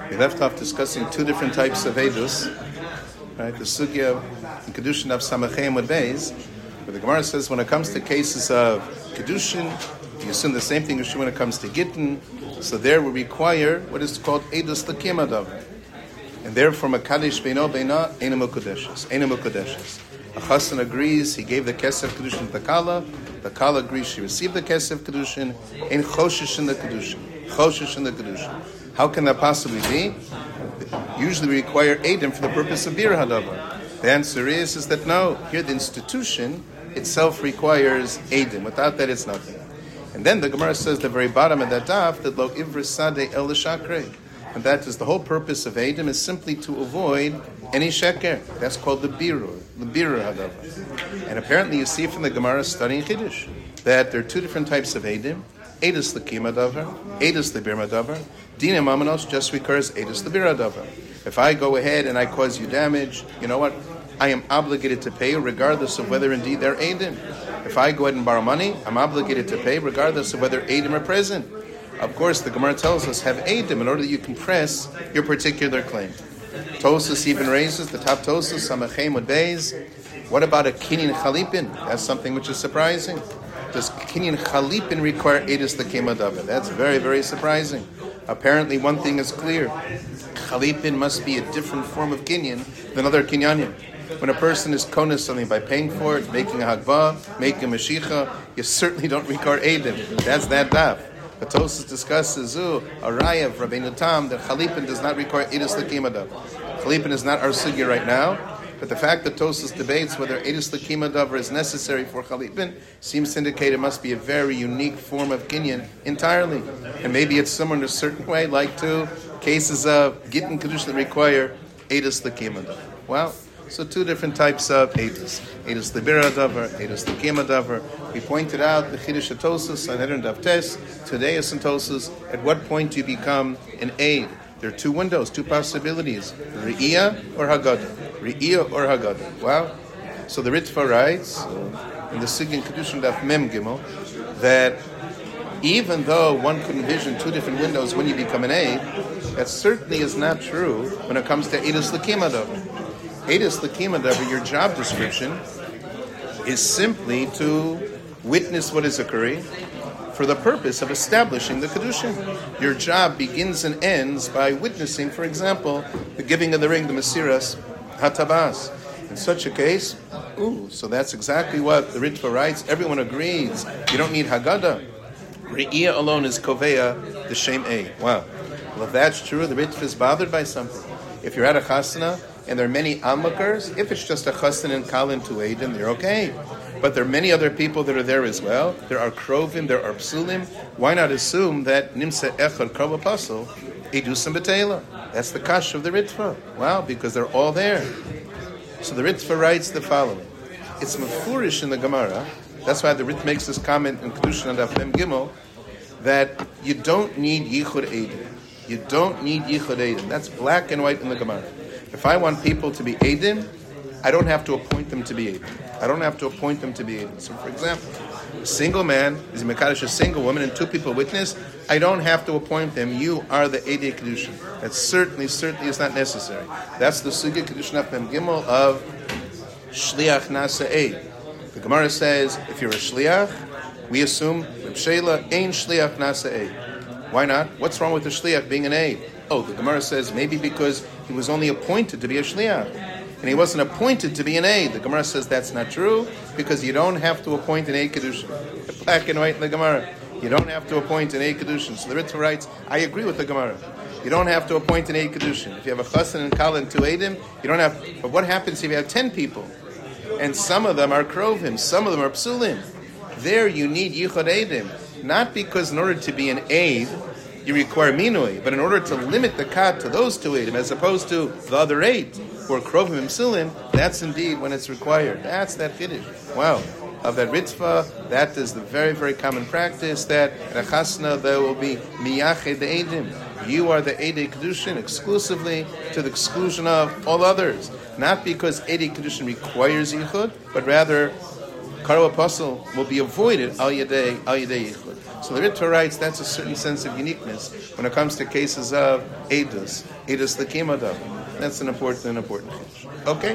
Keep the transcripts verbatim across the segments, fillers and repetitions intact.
We left off discussing two different types of edus, right? The sugya in Kedushin of Samachem with Beis, where the Gemara says when it comes to cases of Kedushin, you assume the same thing as when it comes to Gittin. So there we require what is called edus l'kiyama davar, and therefore Makadesh beino beina eina mukudeshes, eina mukudeshes. A chassan agrees he gave the kesef kedushin to the kala. The kala agrees she received the kesef kedushin. Ein choshesh in the kedushin, choshesh in the kedushin. How can that possibly be? Usually we require edim for the purpose of bir hadavar. The answer is is that no. Here the institution itself requires edim. Without that, it's nothing. And then the Gemara says at the very bottom of that daf that lo ivrisade el shakre, and that is the whole purpose of edim is simply to avoid any sheker. That's called the birur, the birur hadavar. And apparently you see from the Gemara studying Chiddush that there are two different types of edim: edus l'kiyama davar, edus l'bir davar. Dina mamanos just recurs edus l'bir davar. If I go ahead and I cause you damage, you know what? I am obligated to pay regardless of whether indeed they're edim. If I go ahead and borrow money, I'm obligated to pay regardless of whether edim are present. Of course, the Gemara tells us have edim in order that you can press your particular claim. Tosas even raises the top Tosas Samachem with Beis. What about a kinyan chalipin? That's something which is surprising. Does kinyan chalipin require edus l'kiyama davar? That's very, very surprising. Apparently, one thing is clear: chalipin must be a different form of kinyan than other kinyanim. When a person is konas something by paying for it, making a hagbah, making a mashicha, you certainly don't require edim. That's that daf. But Tosas discusses a raya of Rabbeinu Tam that chalipin does not require edus l'kiyama davar. Chalipin is not our sugya right now, but the fact that Tosas debates whether edus l'kiyama davar is necessary for chalipin seems to indicate it must be a very unique form of kinyan entirely, and maybe it's similar in a certain way, like to cases of gittin kedushin that require edus l'kiyama davar. Well. So two different types of edus. Edus l'bir davar, edus l'kiyama davar. We pointed out the Chiddush Tosas on Hedron Daf Tes. Today is in Tosas. At what point do you become an aid? There are two windows, two possibilities: Re'iyah or Haggadah. Re'iyah or Haggadah. Wow. So the Ritva writes in the Sigin Kedushin Daf Mem Gimel that even though one could envision two different windows when you become an aid, that certainly is not true when it comes to edus l'kiyama davar. Edus l'kiyama davar, your job description is simply to witness what is occurring for the purpose of establishing the kedushin. Your job begins and ends by witnessing, for example, the giving of the ring, the mesiras hatabas. In such a case, ooh, so that's exactly what the Ritva writes. Everyone agrees. You don't need Haggadah. Re'iyah alone is koveya, the shem a. Wow. Well, if that's true, the Ritva is bothered by something. If you're at a chasana, and there are many onlookers, if it's just a chassan and kalin to edim, they're okay. But there are many other people that are there as well. There are krovim, there are psulim. Why not assume that nimsa echad krov apostle edusam b'teila? That's the kash of the Ritva. Wow, because they're all there. So the Ritva writes the following: it's mefurish in the Gemara. That's why the Ritva makes this comment in Kedushin and Daf Mem Gimel that you don't need yichud edim. You don't need yichud edim. That's black and white in the Gemara. If I want people to be edim, I don't have to appoint them to be edim. I don't have to appoint them to be edim. So, for example, a single man is mekadosh a single woman, and two people witness. I don't have to appoint them. You are the edei kedushin. That certainly, certainly is not necessary. That's the sugya kedushin Daf Mem Gimel of shliach nasa eid. The Gemara says if you're a shliach, we assume Reb Sheila ain't shliach nasa eid. Why not? What's wrong with the shliach being an aid? Oh, the Gemara says maybe because he was only appointed to be a shliach, and he wasn't appointed to be an aid. The Gemara says that's not true, because you don't have to appoint an aid kedushin. Black and white in the Gemara. You don't have to appoint an aid kedushin. So the Ritva writes, I agree with the Gemara. You don't have to appoint an aid kedushin. If you have a chassan and kala and two edim, you don't have. But what happens if you have ten people, and some of them are krovim, some of them are psulim? There you need yichud edim, not because in order to be an aid you require minui, but in order to limit the kat to those two edim, as opposed to the other eight, who are krovim and psulim, that's indeed when it's required. That's that chiddush. Wow. Of that Ritva, that is the very, very common practice, that in a chasna there will be miyached the edim. You are the edei kedushin exclusively to the exclusion of all others. Not because edei kedushin requires yichud, but rather Karo Apostle will be avoided al yadei al yadei yichud. So the Ritva writes that's a certain sense of uniqueness when it comes to cases of edus, edus l'kima davar. That's an important, an important thing. Okay,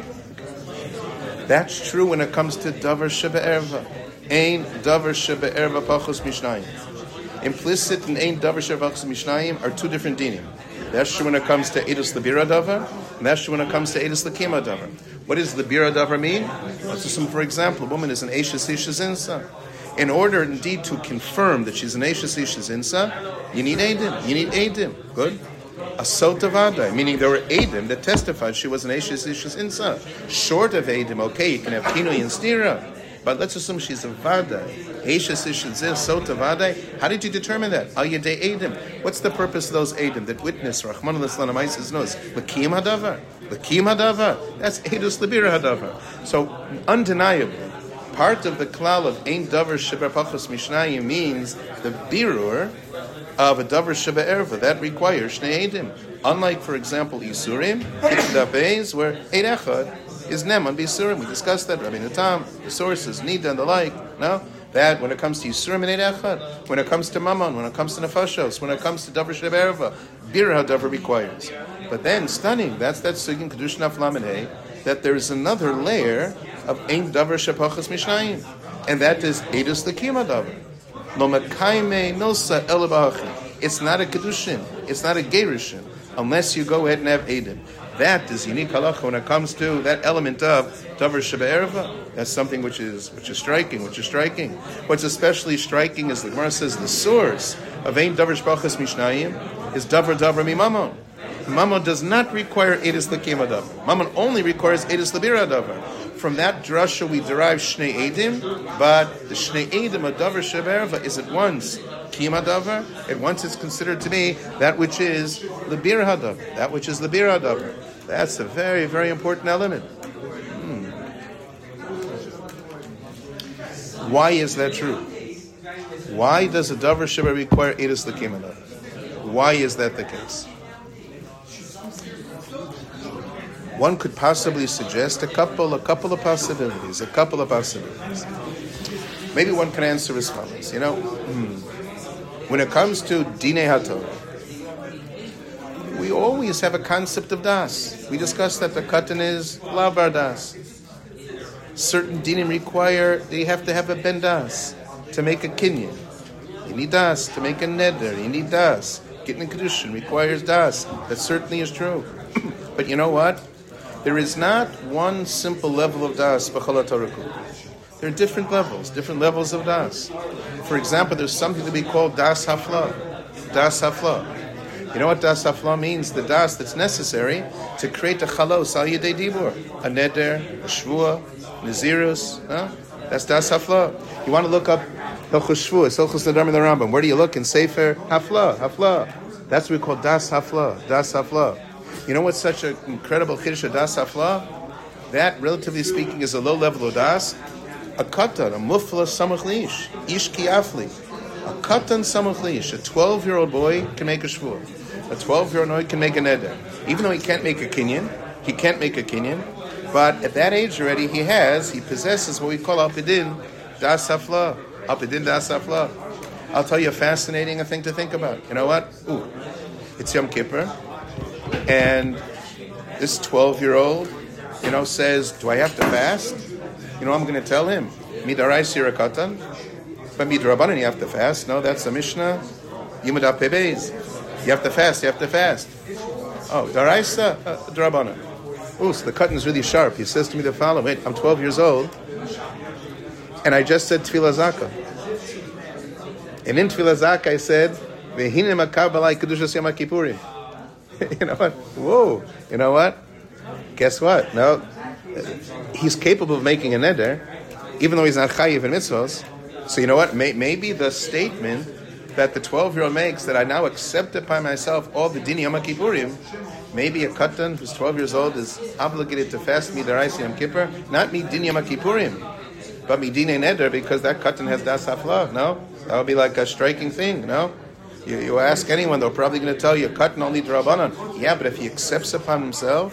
that's true when it comes to davar shebe'erva. Ein davar shebe'erva pachos mishnayim. Implicit in ein davar shebe'erva pachos mishnayim are two different dinim. That's true when it comes to edus l'bira davar, and that's true when it comes to edus l'kima davar. What does the bira davar mean? Let's assume, for example, a woman is an eishes ishes insa. In order, indeed, to confirm that she's an eishes ishes insa, you need edim. You need edim. Good. A sota vadai, meaning there were edim that testified she was an eishes ishes insa. Short of edim, okay, you can have kinoi and stira, but let's assume she's a vadai. Eishes ishes is sota vadai. How did you determine that? Al yedei edim. What's the purpose of those edim that witness Rachmana litzlan ha'maises knows? L'kiyim hadavar. L'kiyim hadavar. That's edus l'bira hadavar. So undeniably, part of the klal of ein davar sheber pachos mishnayim means the birur of a davar sheba erva. That requires shnei edim. Unlike, for example, isurim, kitdabez, where ein echad is neman b'isurim. We discussed that. Rabbi Natam, the sources, nida, and the like. No, that when it comes to isurim and ein echad, when it comes to mammon, when it comes to nefashos, when it comes to davar sheba erva, birur hadavar requires. But then, stunning. That's that sugin kedushin aflaminei. That there is another layer of ein davar shepachas mishnayim, and that is edus l'kima davar. Lo mekayme milsa elabachi. It's not a kedushin. It's not a gerushin unless you go ahead and have edim. That is unique halacha when it comes to that element of davar shebe'erva. That's something which is which is striking. Which is striking. What's especially striking is the Gemara says the source of ein davar shepachas mishnayim is davar davar mimamon. Mammon does not require edus l'kima davar. Mammon only requires edus l'bira davar. From that drasha we derive shnei edim, but the shnei edim of davar sheberva is at once kima davar. At once it's considered to be that which is l'bira davar. That which is l'bira davar. That's a very, very important element. Hmm. Why is that true? Why does a davar sheber require edus l'kima davar? Why is that the case? One could possibly suggest a couple, a couple of possibilities, a couple of possibilities. Maybe one can answer as follows. You know, hmm, when it comes to Dinei HaTorah, we always have a concept of das. We discussed that the katan is lavar das. Certain dinim require that you have to have a ben das to make a kinyan. You need das to make a neder. You need das. Getting a kedushin requires das. That certainly is true. But you know what? There is not one simple level of das b'chol Torah. There are different levels, different levels of das. For example, there's something to be called das hafla. Das hafla. You know what das hafla means? The das that's necessary to create a chalos al yedei dibur, a neder, a shvua, nazirus. Huh? That's das hafla. You want to look up Hilchos Shvuos, Hilchos Nadarim in the Rambam. Where do you look in Sefer Hafla? Hafla. That's what we call das hafla. Das hafla. You know what's such an incredible chiddush of das hafla? That, relatively speaking, is a low level of das. A katan, a mufla samach lish, ish ki afli. A katan samach lish, a twelve-year-old boy can make a shvur. A twelve-year-old boy can make a neder. Even though he can't make a kinyan, he can't make a kinyan, but at that age already, he has, he possesses what we call alpidin das hafla. Alpidin das hafla. I'll tell you a fascinating thing to think about. You know what? Ooh, it's Yom Kippur. And this twelve-year-old, you know, says, do I have to fast? You know, I'm going to tell him, Midarais Yirakatan, but Midrabanan, you have to fast. No, that's the Mishnah. Yimada Pebez. You have to fast, you have to fast. Oh, Daraisa uh, Drabanan. Oh, so the cotton is really sharp. He says to me the following, wait, I'm twelve years old, and I just said Tfilah Zakah. And in Tfilah Zakah I said, Vehine Makar Balai Kedushas Yom HaKippurim. You know what? Whoa. You know what? Guess what? No, he's capable of making a neder, even though he's not chayiv in mitzvos. So you know what? May, maybe the statement that the twelve-year-old makes, that I now accept upon myself all the dini Yom HaKippurim, maybe a katan who's twelve years old is obligated to fast midaraisi Yom Kippur, not mi dini Yom HaKippurim, but mi dini neder, because that katan has das hafla. No? That would be like a striking thing, no? You, you ask anyone, they're probably going to tell you, katan only d'Rabbanan. Yeah, but if he accepts upon himself,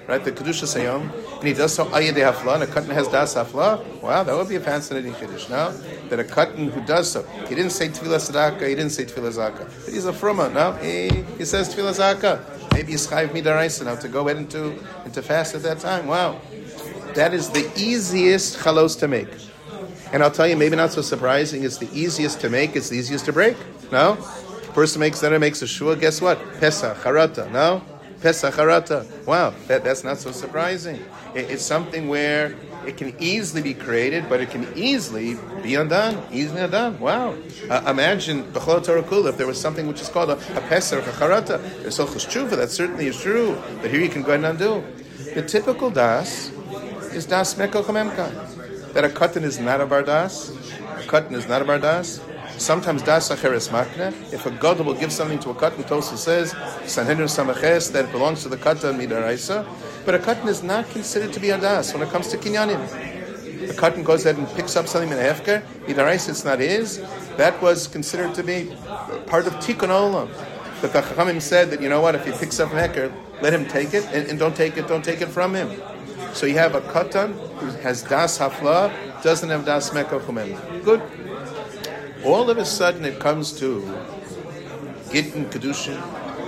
right? The kedusha sayom, and he does so ayadei hafla, and a katan has das hafla. Wow, that would be a fascinating kiddush. No, that a katan who does so, he didn't say tefillah tzedakah, he didn't say tefillah zakah, but he's a fruma. No, he he says tefillah zakah. Maybe he's chayiv midaraisa now to go ahead into into fast at that time. Wow, that is the easiest chalos to make. And I'll tell you, maybe not so surprising, it's the easiest to make, it's the easiest to break. No? The person makes that makes a shua, guess what? Pesach, harata, no? Pesach, harata. Wow, that, that's not so surprising. It, it's something where it can easily be created, but it can easily be undone. Easily undone. Wow. Uh, imagine, B'chol Torah Kula, if there was something which is called a, a Pesach, a harata, there's Hilchos Tshuva, that certainly is true. But here you can go ahead and undo. The typical das is das mekol chamemka. That a katan is not a bardas, a katan is not a bardas. Sometimes das acheres makne. If a gadol will give something to a katan, Tosfos says Sanhedrin Samaches that it belongs to the katan midaraisa. But a katan is not considered to be a das when it comes to kinyanim. The katan goes ahead and picks up something in a hefker midaraisa. It's not his. That was considered to be part of tikkun olam. But the Chachamim said that, you know what, if he picks up an hefker, let him take it, and, and don't take it, don't take it from him. So you have a katan who has das hafla, doesn't have das mekol chumem. Good. All of a sudden it comes to gittin kedushin.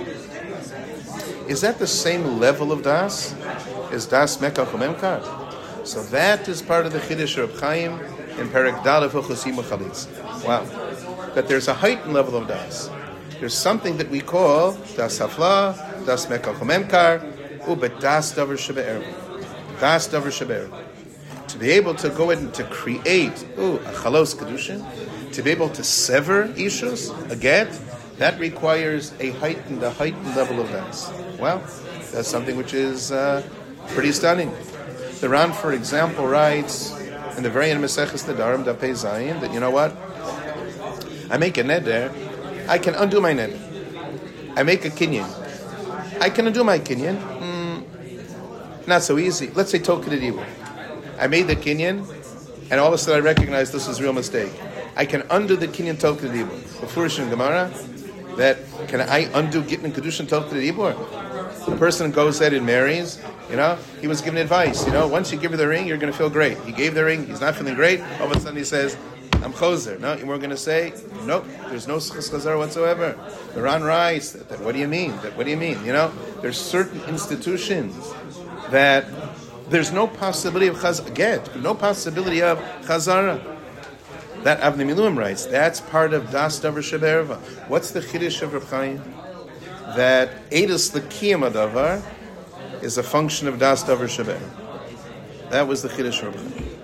Is that the same level of das as das mekol chumem kar? So that is part of the chiddush of Chaim in Perek Dal of Hilchos Yimur Chalitza. Wow. That there's a heightened level of das. There's something that we call das hafla, das mekol chumem kar, ubet das davar shebe'erva. Das davar shebe'erva. To be able to go in to create ooh, a chalos kedushin, to be able to sever ishus, a get, that requires a heightened, a heightened level of das. Well, that's something which is uh, pretty stunning. The Ran, for example, writes in the very end of Maseches Nedarim, Daf Pei Zayin, that you know what? I make a neder, I can undo my neder. I make a kinyan, I can undo my kinyan. Mm, not so easy. Let's say Toked Dibur. I made the kinyan, and all of a sudden I recognize this is a real mistake. I can undo the kinyan Toked Dibur. The Furish in Gemara, that can I undo Gittin Kedushin Toked Dibur? The person goes ahead and marries, you know, he was given advice, you know, once you give her the ring, you're going to feel great. He gave the ring, he's not feeling great, all of a sudden he says, I'm choser. No, and we're going to say, nope, there's no schus chazar whatsoever. The Ran writes, that, that, what do you mean? That, what do you mean? You know, there's certain institutions that there's no possibility of chaz get, no possibility of chazara. That Avnei Miluim writes, that's part of das davar shebe'erva. What's the chiddush of Reb Chaim? That edus l'kiyam davar is a function of das davar shebe'erva. That was the chiddush of Reb Chaim.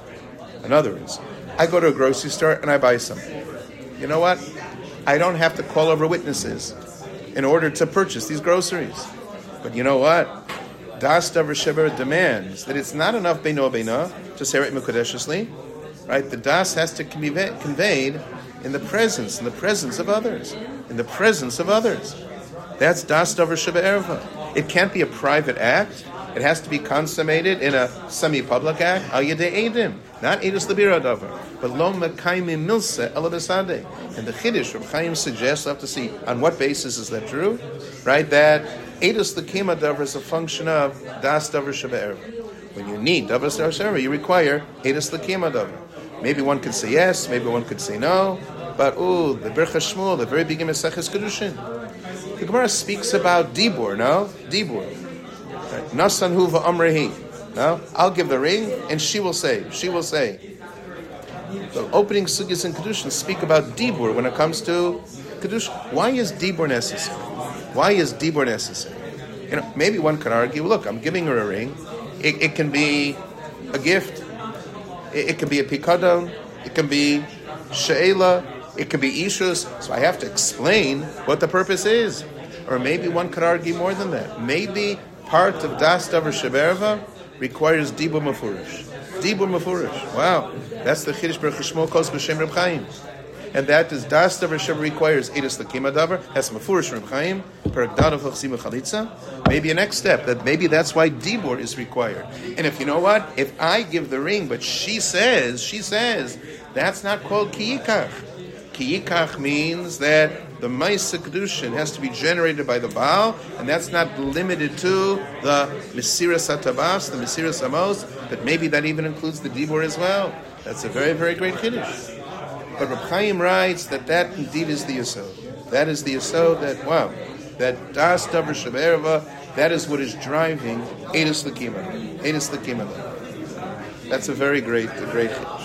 In other words, I go to a grocery store and I buy something. You know what? I don't have to call over witnesses in order to purchase these groceries. But you know what? Das davar shebe'erva demands that it's not enough beino beina to say it mekudeshesly. Right? The das has to be conveyed in the presence, in the presence of others. In the presence of others. That's das davar shebe'erva. It can't be a private act. It has to be consummated in a semi-public act. Al yedei edim. Not edus l'bira davar. But lo mekayim milse ela b'sadeh. And the chiddush Reb Chaim suggests, I have to see on what basis is that true. Right? That edus l'kiyam davar is a function of das davar shebe'erva. When you need davar shebe'erva, you require edus l'kiyam davar. Maybe one could say yes, maybe one could say no, but ooh, the Birchas Shmuel, the very beginning of Maseches Kedushin, the Gemara speaks about Dibur, no? Dibur. Nasan hu v'amrehi. No? I'll give the ring, and she will say, she will say. The opening sugyas in Kedushin speak about Dibur when it comes to Kedushin. Why is Dibur necessary? Why is Dibur necessary? You know, maybe one could argue, look, I'm giving her a ring. It, it can be a gift. It, it can be a pikadon. It can be she'ela. It can be ishus. So I have to explain what the purpose is. Or maybe one could argue more than that. Maybe part of das davar shebe'erva requires dibur mefurish. Dibur mefurish. Wow. That's the chiddush Baruch Shmuel calls b'shem Reb Chaim. And that is das davar shebe'erva requires edus l'kiyam davar. That's mefurish Reb Chaim. Perek Dal of Hilchos Yimur Chalitza. Maybe a next step, that maybe that's why dibur is required. And if you know what? If I give the ring, but she says, she says, that's not called kiyikach. Kiyikach means that the Maisa Kedushin has to be generated by the Baal, and that's not limited to the Mesiras HaTabas, the Mesiras Amos, but maybe that even includes the Dibur as well. That's a very, very great Kiddush. But Reb Chaim writes that that indeed is the Yesod. That is the Yesod that, wow, that Das Davar Shebe'erva, that is what is driving Eidos L'Kima. Eidos L'Kima. That's a very great, a great Kiddush.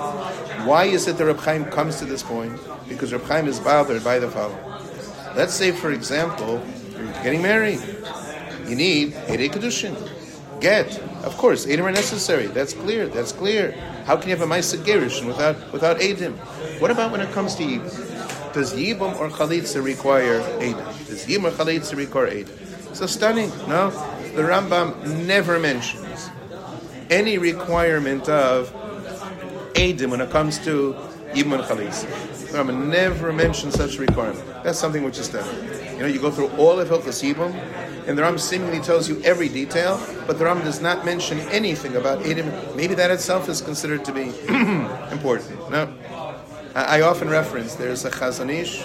Why is it that Reb Chaim comes to this point? Because Reb Chaim is bothered by the following. Let's say, for example, you're getting married. You need Eidei Kedushin. Get. Of course, Eidim are necessary. That's clear. That's clear. How can you have a Maisa Gerushin without without Eidim? What about when it comes to Yibum? Does Yibum or Chalitza require Eidim? Does Yibum or Chalitza require Eidim? So stunning. No? The Rambam never mentions any requirement of Eidim when it comes to Yibum and Chalitza. The Rambam never mentions such a requirement. That's something which is stunning. You know, you go through all of Hilchos Yibum, and the Rambam seemingly tells you every detail, but the Rambam does not mention anything about Eidim. Maybe that itself is considered to be important. No, I, I often reference, there's a Chazon Ish,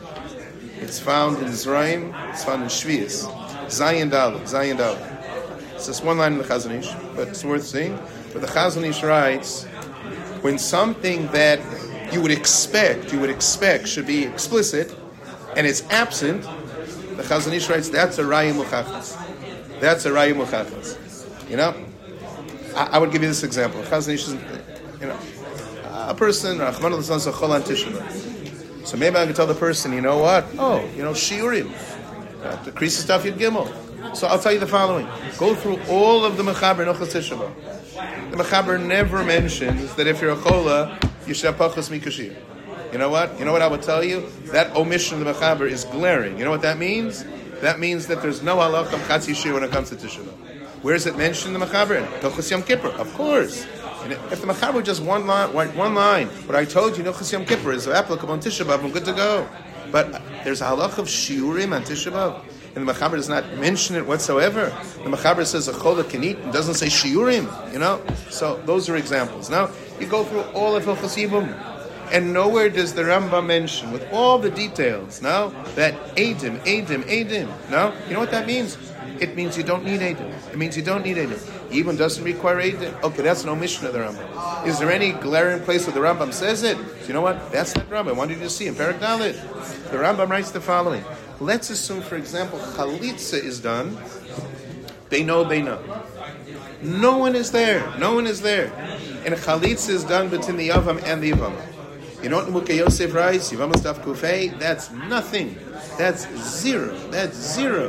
it's found in Zraim, it's found in Shvius, Zayin Dalet, Zayin Dalet. It's just one line in the Chazon Ish, but it's worth seeing. But the Chazon Ish writes, when something that you would expect, you would expect should be explicit, and it's absent, the Chazon Ish writes, that's a Raya Muchachas. That's a Raya Muchachas. You know? I, I would give you this example. Chazon Ish is, you know, a person, Rachmana Litzlan, is a Chol on Tisha B'Av. So maybe I can tell the person, you know what? Oh, you know, Shiurim. Uh, the Krisis Daf Yud Gimel. So I'll tell you the following. Go through all of the Mechaber Nochas Tisha B'Av. The Mechaber never mentions that if you're a Chola, you should have Pachas Mikashir. You know what? You know what I would tell you? That omission of the Mechaber is glaring. You know what that means? That means that there's no halacha Chatzi Shir when it comes to Tisha B'Av. Where is it mentioned in the Mechaber? Hilchos Yom Kippur. Of course. And if the Mechaber just one line, one line, what I told you, Hilchos Yom Kippur is applicable on Tisha B'Av, I'm good to go. But there's a halacha of Shiurim on Tisha B'Av. And the Mechaber does not mention it whatsoever. The Mechaber says a chola can eat and doesn't say shiurim, you know? So those are examples. Now, you go through all of Hilchos Yibum, and nowhere does the Rambam mention, with all the details, now, that Eidim, Eidim, Eidim. No? You know what that means? It means you don't need Eidim. It means you don't need Eidim. Yibum doesn't require Eidim. Okay, that's an omission of the Rambam. Is there any glaring place where the Rambam says it? So you know what? That's not Rambam. I wanted you to see in Perek Dalet. The Rambam writes the following. Let's assume, for example, Chalitza is done. They know, they know. No one is there. No one is there. And Chalitza is done between the Yavam and the Yavam. You know what Mukhe Yosef writes? Yavam Staf Kufei? That's nothing. That's zero. That's zero.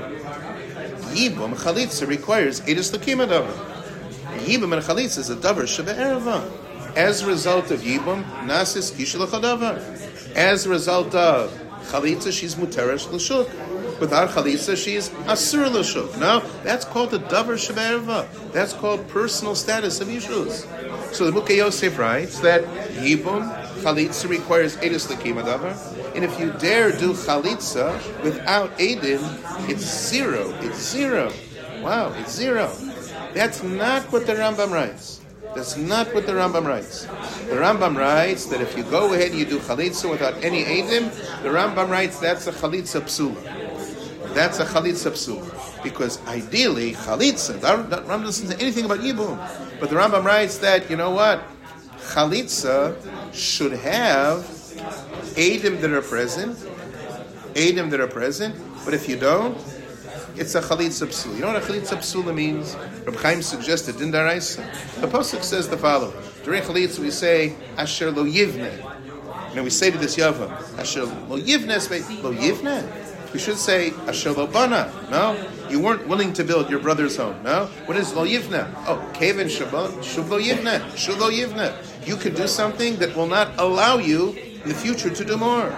Yibum Chalitza requires Eidos L'Kima Davar. Yibum and Chalitza is a Davar Shebe'erva. As a result of Yibum, Nasis Kisha L'Chadavar. As a result of Chalitza, she's Muteresh L'Shuk. Without Chalitza, she is Asur L'Shuk. No, that's called the Davar Shebe'erva. That's called personal status of Yishus. So the Mukhe Yosef writes that Yibum, Chalitza requires Eidos L'Kima Davar. And if you dare do Chalitza without Eidim, it's zero. It's zero. Wow, it's zero. That's not what the Rambam writes. That's not what the Rambam writes. The Rambam writes that if you go ahead and you do Chalitza without any Eidim, the Rambam writes that's a Chalitza Psula. That's a Chalitza Psula. Because ideally, Chalitza, the Rambam doesn't say anything about Yibum. But the Rambam writes that, you know what? Chalitza should have Eidim that are present, Eidim that are present, but if you don't, it's a Chalitza Psula. You know what a Chalitza Psula means? Reb Chaim suggested in Daraisa. The Pasuk says the following. During Chalitza we say, Asher lo yivne. And we say to this Yavam, Asher lo yivne, lo yivne? We should say, Asher lo bana. No? You weren't willing to build your brother's home. No? What is lo yivne? Oh, Kevin shub lo yivne. Shub lo yivne. You could do something that will not allow you in the future to do more.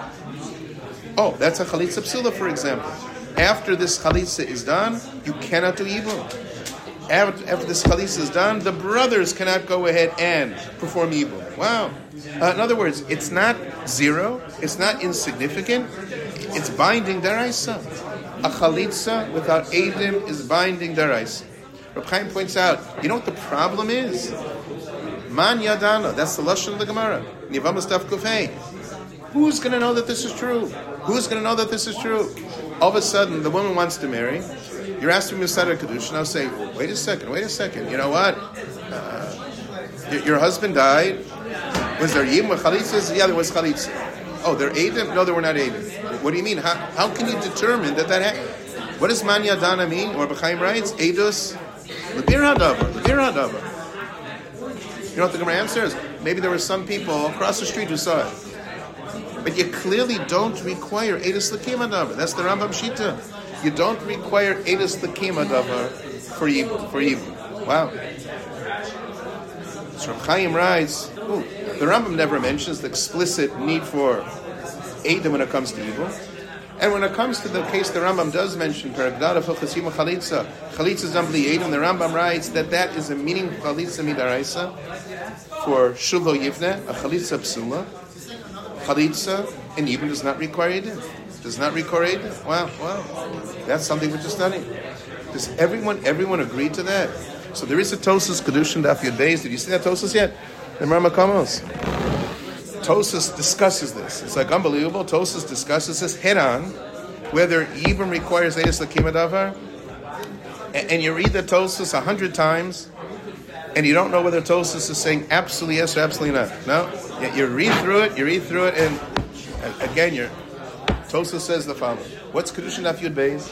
Oh, that's a Chalitza Psula, for example. After this Chalitza is done, you cannot do Yibum. After, after this Chalitza is done, the brothers cannot go ahead and perform Yibum. Wow. Uh, in other words, it's not zero, it's not insignificant, it's binding Daraisa. A Chalitza without Eidim is binding Daraisa. Reb Chaim points out, you know what the problem is? Man Yadana, that's the Lashon of the Gemara. Nivam Staf Kufei. Who's going to know that this is true? Who's going to know that this is true? All of a sudden, the woman wants to marry. You're asking me to start a kedushin. I'll say, wait a second, wait a second. You know what? Uh, your, your husband died. Was there yibum or chalitzas? Yeah, there was chalitza. Oh, they're Eidim? No, they were not Eidim. What do you mean? How, how can you determine that that happened? What does man yadana mean? Or B'chaim writes, Eidus, l'bir hadavar, l'bir hadavar. You know what the Gemara answers? Maybe there were some people across the street who saw it. But you clearly don't require Eidus l'kim hadavar. That's the Rambam Shita. You don't require Eidus l'kim hadavar for Yibum. For Yibum. Wow. So Reb Chaim writes, ooh, the Rambam never mentions the explicit need for Eidim when it comes to evil. And when it comes to the case the Rambam does mention, Paragdada Filchasima Chalitza, Chalitza is done b'li Eidim, the Rambam writes that that is a meaning of Chalitza midaraisa for Shulo Yivne, a Chalitza psula. Chalitza and Eidim does not require Eidim. Does not require Eidim. Wow, wow. That's something we're just studying. Does everyone, everyone agree to that? So there is a Tosas Kedushin Daf Yud Beis. Did you see that Tosas yet? The Rambam Kamos. Tosas discusses this. It's like unbelievable. Tosas discusses this head on, whether Yibum requires Eidus l'kim hadavar. And, and you read the Tosas a hundred times, and you don't know whether Tosas is saying absolutely yes or absolutely not. No, you, you read through it, you read through it, and, and again, you're, Tosas says the following: what's Kedushin Daf Yud Beis?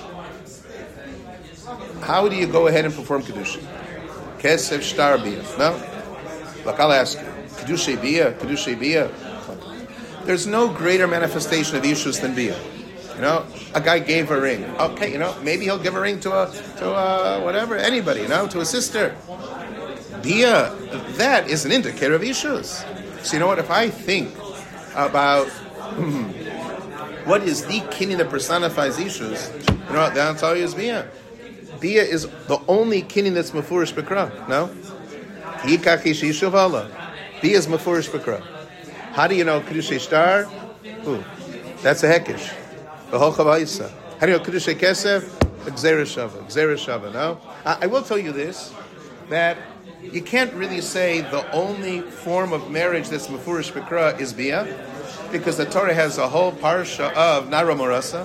How do you go ahead and perform Kedushin? Kesef shtar bia. No? Look, I'll ask you. Kedushay bia, Kedushay bia. There's no greater manifestation of Yishus than bia. You know, a guy gave a ring. Okay, you know, maybe he'll give a ring to a, to a, whatever, anybody, you know, to a sister. Bia, that is an indicator of Yishus. So you know what, if I think about what is the kinyan that personifies Yishus, you know what, then I'll tell you is bia. Bia is the only kinyan that's mefurish b'kra. No? Yikachish yishuv Allah. Bia is mefurish b'kra. How do you know Kedushay Shtar? Ooh, that's a hekish. V'holcha v'ayisa. How do you know Kedushay Kesef? Gzera Shava. Gzera Shava, no? I, I will tell you this, that you can't really say the only form of marriage that's mefurish b'kra is Bia, because the Torah has a whole parsha of Nara Morasa.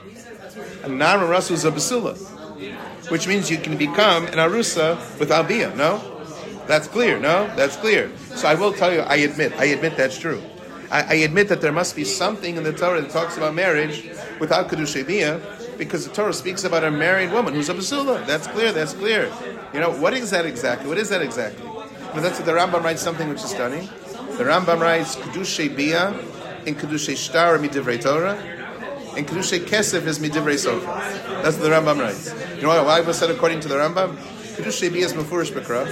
And Nara Morasa is a basula, which means you can become an arusa without bia, no? That's clear, no? That's clear. So I will tell you, I admit, I admit that's true. I, I admit that there must be something in the Torah that talks about marriage without kedushay bia, because the Torah speaks about a married woman who's a basula. That's clear, that's clear. You know, what is that exactly? What is that exactly? Well, that's what the Rambam writes, something which is stunning. The Rambam writes, kedushay bia and kedushay shtar midivrei Torah, and kedushay kesef is midivrei sofer. That's what the Rambam writes. You know what? Why was said according to the Rambam? Kedushay bia is mefurish b'kra,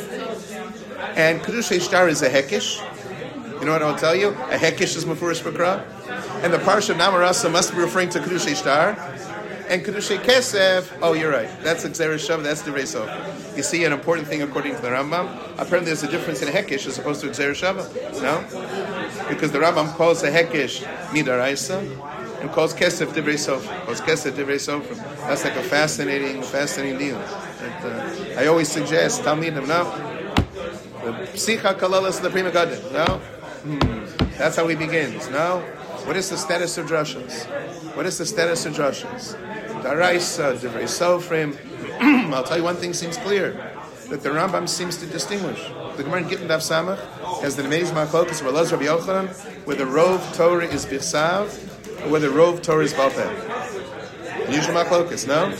and kedushay shtar is a hekish. You know what I'll tell you? A hekish is mefurish b'kra, and the parsha Namarasa must be referring to kedushay shtar, and kedushay kesef. Oh, you're right. That's gzera shav. That's divrei sofer. You see an important thing according to the Rambam. Apparently, there's a difference in a hekish as opposed to gzera shav. No, because the Rambam calls a hekish midaraisa and calls kesef divrei sofer. Calls kesef divrei sofer. That's like a fascinating, fascinating deal. That, uh, I always suggest talmidim. No, the psicha kalalas the prima gadim. No, hmm. That's how he begins. No, what is the status of drashos? What is the status of drashos? Daraisa divrei sofrim. I'll tell you one thing seems clear, that the Rambam seems to distinguish. The Gemara in Gittin Daf Samach has the Nemeiz Machlokas of Elazar Rabbi Yochanan, where the Rov Torah is Bichsav, or where the Rov Torah is Balpeh. Usual Machlokas, no?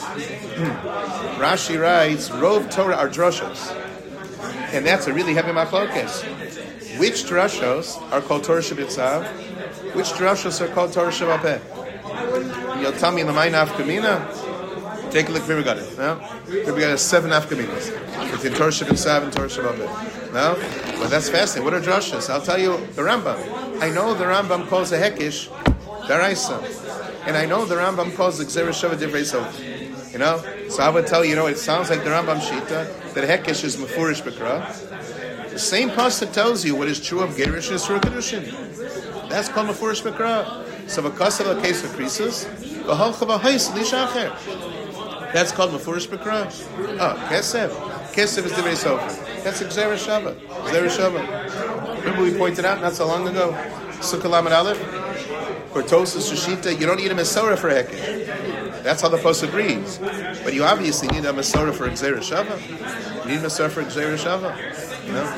Rashi writes, Rov Torah are drashos, and that's a really heavy Machlokas. Which drashos are called Torah Shebitzav? Which drashos are called Torah Shebalpeh? You'll tell me in the Mayin Afkamina. Take a look, we got it. No, we got seven Afkaminas between Torah Shebitzav and Torah Shebalpeh. No, but that's fascinating. What are drashos? I'll tell you the Rambam. I know the Rambam calls a hekish daraisa, and I know the Rambam calls the gzera shava divrei sofer. You know, so I would tell you, you know, it sounds like the Rambam shita that hekish is mefurish b'kra. The same pasuk tells you what is true of gerish and Yisur kedushin. That's called mefurish b'kra. So because of the case of krisus, v'holcha v'hais lishacher. That's called mefurish b'kra. Oh, kesef. Kesef is divrei sofer. That's a gzera shava. Gzera shava. Remember we pointed out not so long ago, Sukkah Lamed Aleph. For Tosas Shishita, you don't need a Mesorah for Hekesh. That's how the Pasuk agrees. But you obviously need a Mesorah for Gzeira Shava. You need a Mesorah for Gzeira Shava. You know?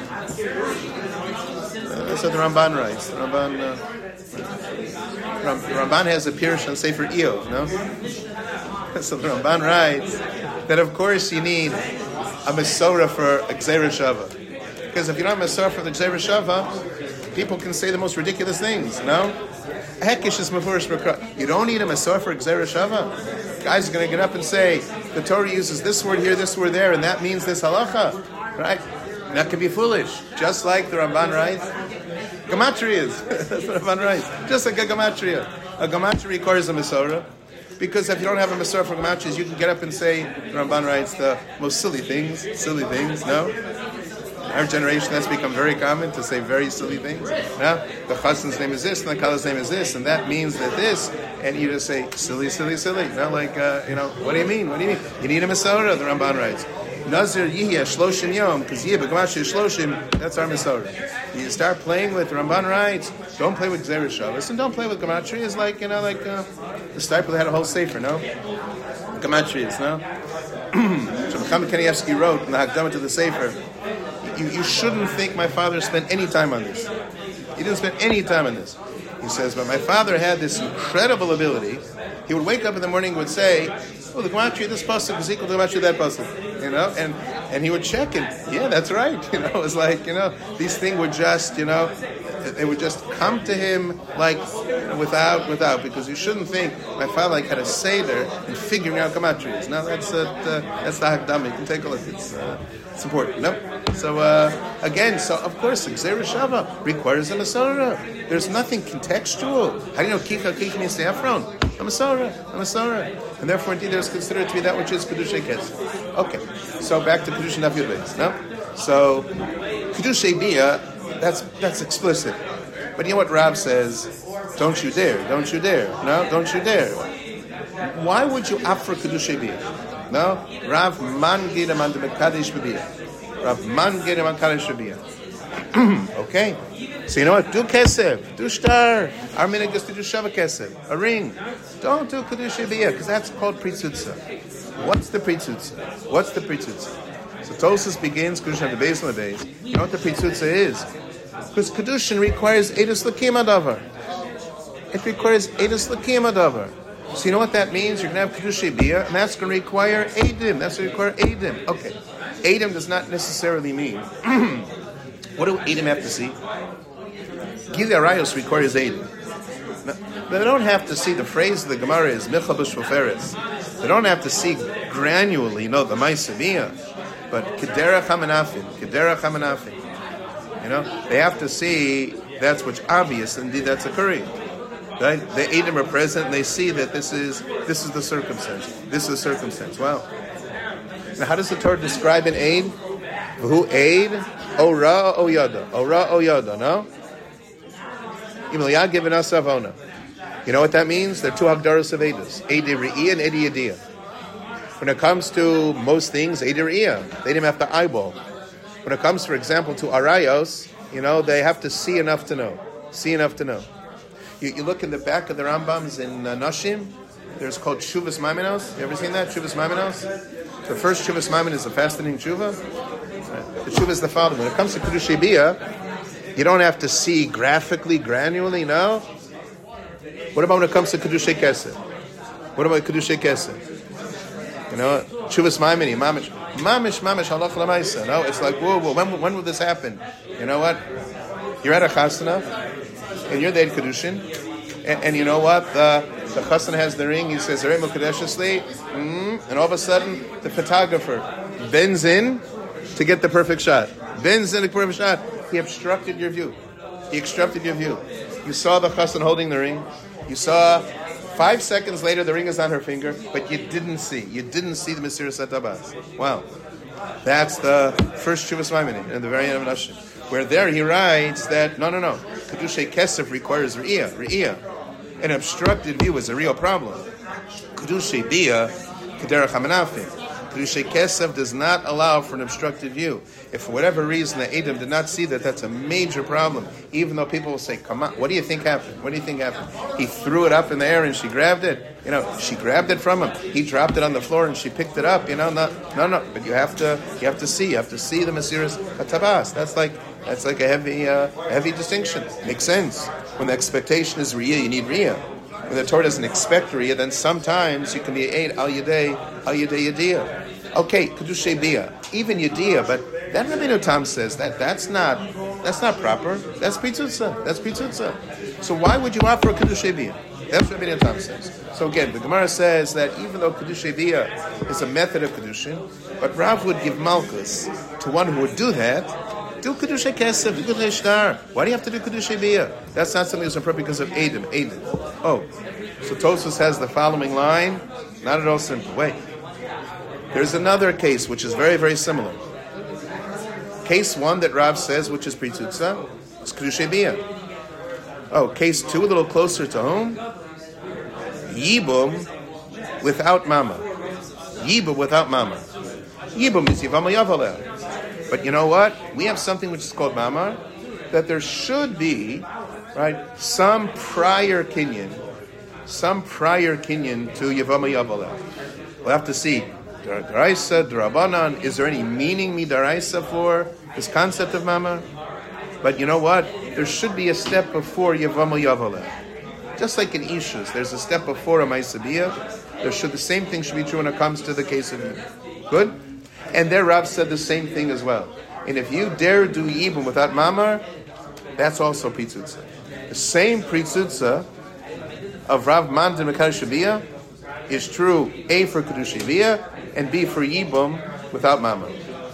Uh, that's what the Ramban writes. The Ramban, uh, Ram, the Ramban has a Pirush on Sefer Iyov, no? So the Ramban writes that of course you need a Mesorah for Gzeira Shava. Because if you don't have a Mesorah for the Gzeira Shava, people can say the most ridiculous things, no? Hekesh is mefurish b'kra. You don't need a Mesorah for Gzeira Shava. Guys are going to get up and say the Torah uses this word here, this word there, and that means this halacha, right? And that can be foolish, just like the Ramban writes. Gematrias, that's what Ramban writes. Just like a gematria, a gematria requires a Mesorah, because if you don't have a Mesorah for gematrias, you can get up and say the Ramban writes the most silly things, silly things. No. Our generation has become very common to say very silly things. Now, the chassan's name is this, and the kala's name is this, and that means that this, and you just say silly, silly, silly. Not like, uh, you know, what do you mean? What do you mean? You need a Mesorah, the Ramban writes. Nazir yihya shloshim yom, because yihya b'gamashi shloshim, that's our Mesorah. You start playing with, the Ramban writes, don't play with Gzeira Shavas, and don't play with gematria. It's like, you know, like, uh, the Stipler had a whole sefer, no? Gematrias, no? So Muhammad Kanievsky wrote in the Hakdama to the sefer, You, you shouldn't think my father spent any time on this. He didn't spend any time on this. He says, but my father had this incredible ability. He would wake up in the morning and would say, oh, the gematria, this pasuk is equal to the gematria, that pasuk. You know, and, and he would check it. Yeah, that's right. You know, it was like, you know, these things would just, you know, they would just come to him like, you know, without, without, because you shouldn't think my father like had a seder in figuring out gematrias. No, that's uh, the, that's the Hakdama. You can take a look. It's, uh, it's important. No? So, uh, again, so of course, Gzeira Shava requires a Mesorah. There's nothing contextual. How do you know Kika Kika means Ephron? A Mesorah, a Mesorah. And therefore, indeed, there's considered to be that which is Kedushay Kesef. Okay, so back to Kedushay Naf Yud Beis, no? So, Kedushay Bia, that's, that's explicit. But you know what Rav says? Don't you dare, don't you dare. No, don't you dare. Why would you opt for Kedushay Bia? No? Rav man gidam and mekadesh b'biyah. Rav man gidam and kadesh b'biyah. Okay. So you know what? Do kesef. Do shtar. Our minhag is to do shava kesef. A ring. Don't do kedushay b'iyah, because that's called pritzutza. What's the pritzutza? What's the pritzutza? So Tosas begins, Kedushin of the base on the base. You know what the pritzutza is? Because Kedushin requires edus l'kim adavar. It requires edus l'kim adavar. So you know what that means? You're going to have Kedushay Bia, and that's going to require Eidim. That's going to require Eidim. Okay. Eidim does not necessarily mean... what do Eidim have to see? Gili Arayos requires Eidim. Now, they don't have to see, the phrase of the Gemara is Micha b'shvoferes. They don't have to see granularly, you know, the Ma'aseh Bia. But Kederach HaMenafim, Kederach HaMenafim. You know, they have to see that's what's obvious, indeed that's occurring. Right? The Eidim are present and they see that this is this is the circumstance. This is the circumstance. Wow. Now how does the Torah describe an Eid? Who Eid? Ora o Yada. Ora o Yada, no? given us avona. You know what that means? There are two Hagdaros of Eidos. Eidi Re'iyah and Eidi Yediyah. When it comes to most things, Eidi Re'iyah, they didn't have to eyeball. When it comes, for example, to Arayos, you know, they have to see enough to know. See enough to know. You, you look in the back of the Rambams in uh, Nashim, there's called Shuvas Maiminos. You ever seen that? Shuvas Maiminos? The first Shuvas Maimin is a fastening Shuva. The Shuva is the following. When it comes to Kedushay Bia, you don't have to see graphically, granularly, no? What about when it comes to Kedushay Kesef? What about Kedushay Kesef? You know, Shuvas Maimini, Mamish, Mamish, Mamish, Halach Lamaisa. No, it's like, whoa, whoa, when, when will this happen? You know what? You're at a chasana, and you're there in Kedushin, and, and you know what? The the chassan has the ring. He says, mm, and all of a sudden, the photographer bends in to get the perfect shot. Bends in the perfect shot. He obstructed your view. He obstructed your view. You saw the chassan holding the ring. You saw five seconds later the ring is on her finger, but you didn't see. You didn't see the Mesiras Atabas. Wow. That's the first Shuvas Maimini in the very end of Nashim. Where there he writes that, no, no, no. Kedushay Kesef requires Re'iyah. Re'iyah. An obstructed view is a real problem. Kedushay Bia, Kederach HaMenafim. Kedushay Kesef does not allow for an obstructive view. If for whatever reason the Edom did not see that, that's a major problem. Even though people will say, come on, what do you think happened? What do you think happened? He threw it up in the air and she grabbed it. You know, she grabbed it from him. He dropped it on the floor and she picked it up. You know, no, no, no. But you have to, you have to see. You have to see the Mesiras HaTabas. That's like, that's like a heavy, uh, heavy distinction. Makes sense. When the expectation is Riyah, you need Riyah. When the Torah doesn't expect Riyah, then sometimes you can be eight al Yadei, al Yadei Yadiyah. Okay, Kedushay Biyah, even Yadiyah, but that Rabbeinu Tam says that that's not that's not proper. That's Pitzutza. That's Pitzutza. So why would you offer a Kedushay Biyah? That's what Rabbeinu Tam says. So again, the Gemara says that even though Kedushay Biyah is a method of Kedushin, but Rav would give Malkus to one who would do that. Do Kedushay Kesef, do Kedushay Shtar. Why do you have to do Kedushay Biyah? That's not something that's appropriate because of Edom. Edom. Oh, so Tosfos has the following line. Not at all simple. Wait. There's another case which is very, very similar. Case one that Rav says, which is Pitzutza, is Kedushay Biyah. Oh, case two, a little closer to home. Yibum without mama. Yibum without mama. Yibum is Yivama Yavaleh. But you know what? We have something which is called Mamar, that there should be, right, some prior kinyan, some prior kinyan to Yavama Yavaleh. We'll have to see. Daraisa, Darabanan, is there any meaning midaraisa for this concept of Mamar? But you know what? There should be a step before Yavama Yavaleh. Just like in Ishus, there's a step before a Maisabiyah. There should, the same thing should be true when it comes to the case of you. Good? And there Rav said the same thing as well. And if you dare do Yibum without Mamar, that's also Pitzutza. The same Pitzutza of Rav Mandan Mekadosh Biyah is true A for Kedushay Biyah and B for Yibum without Mamar.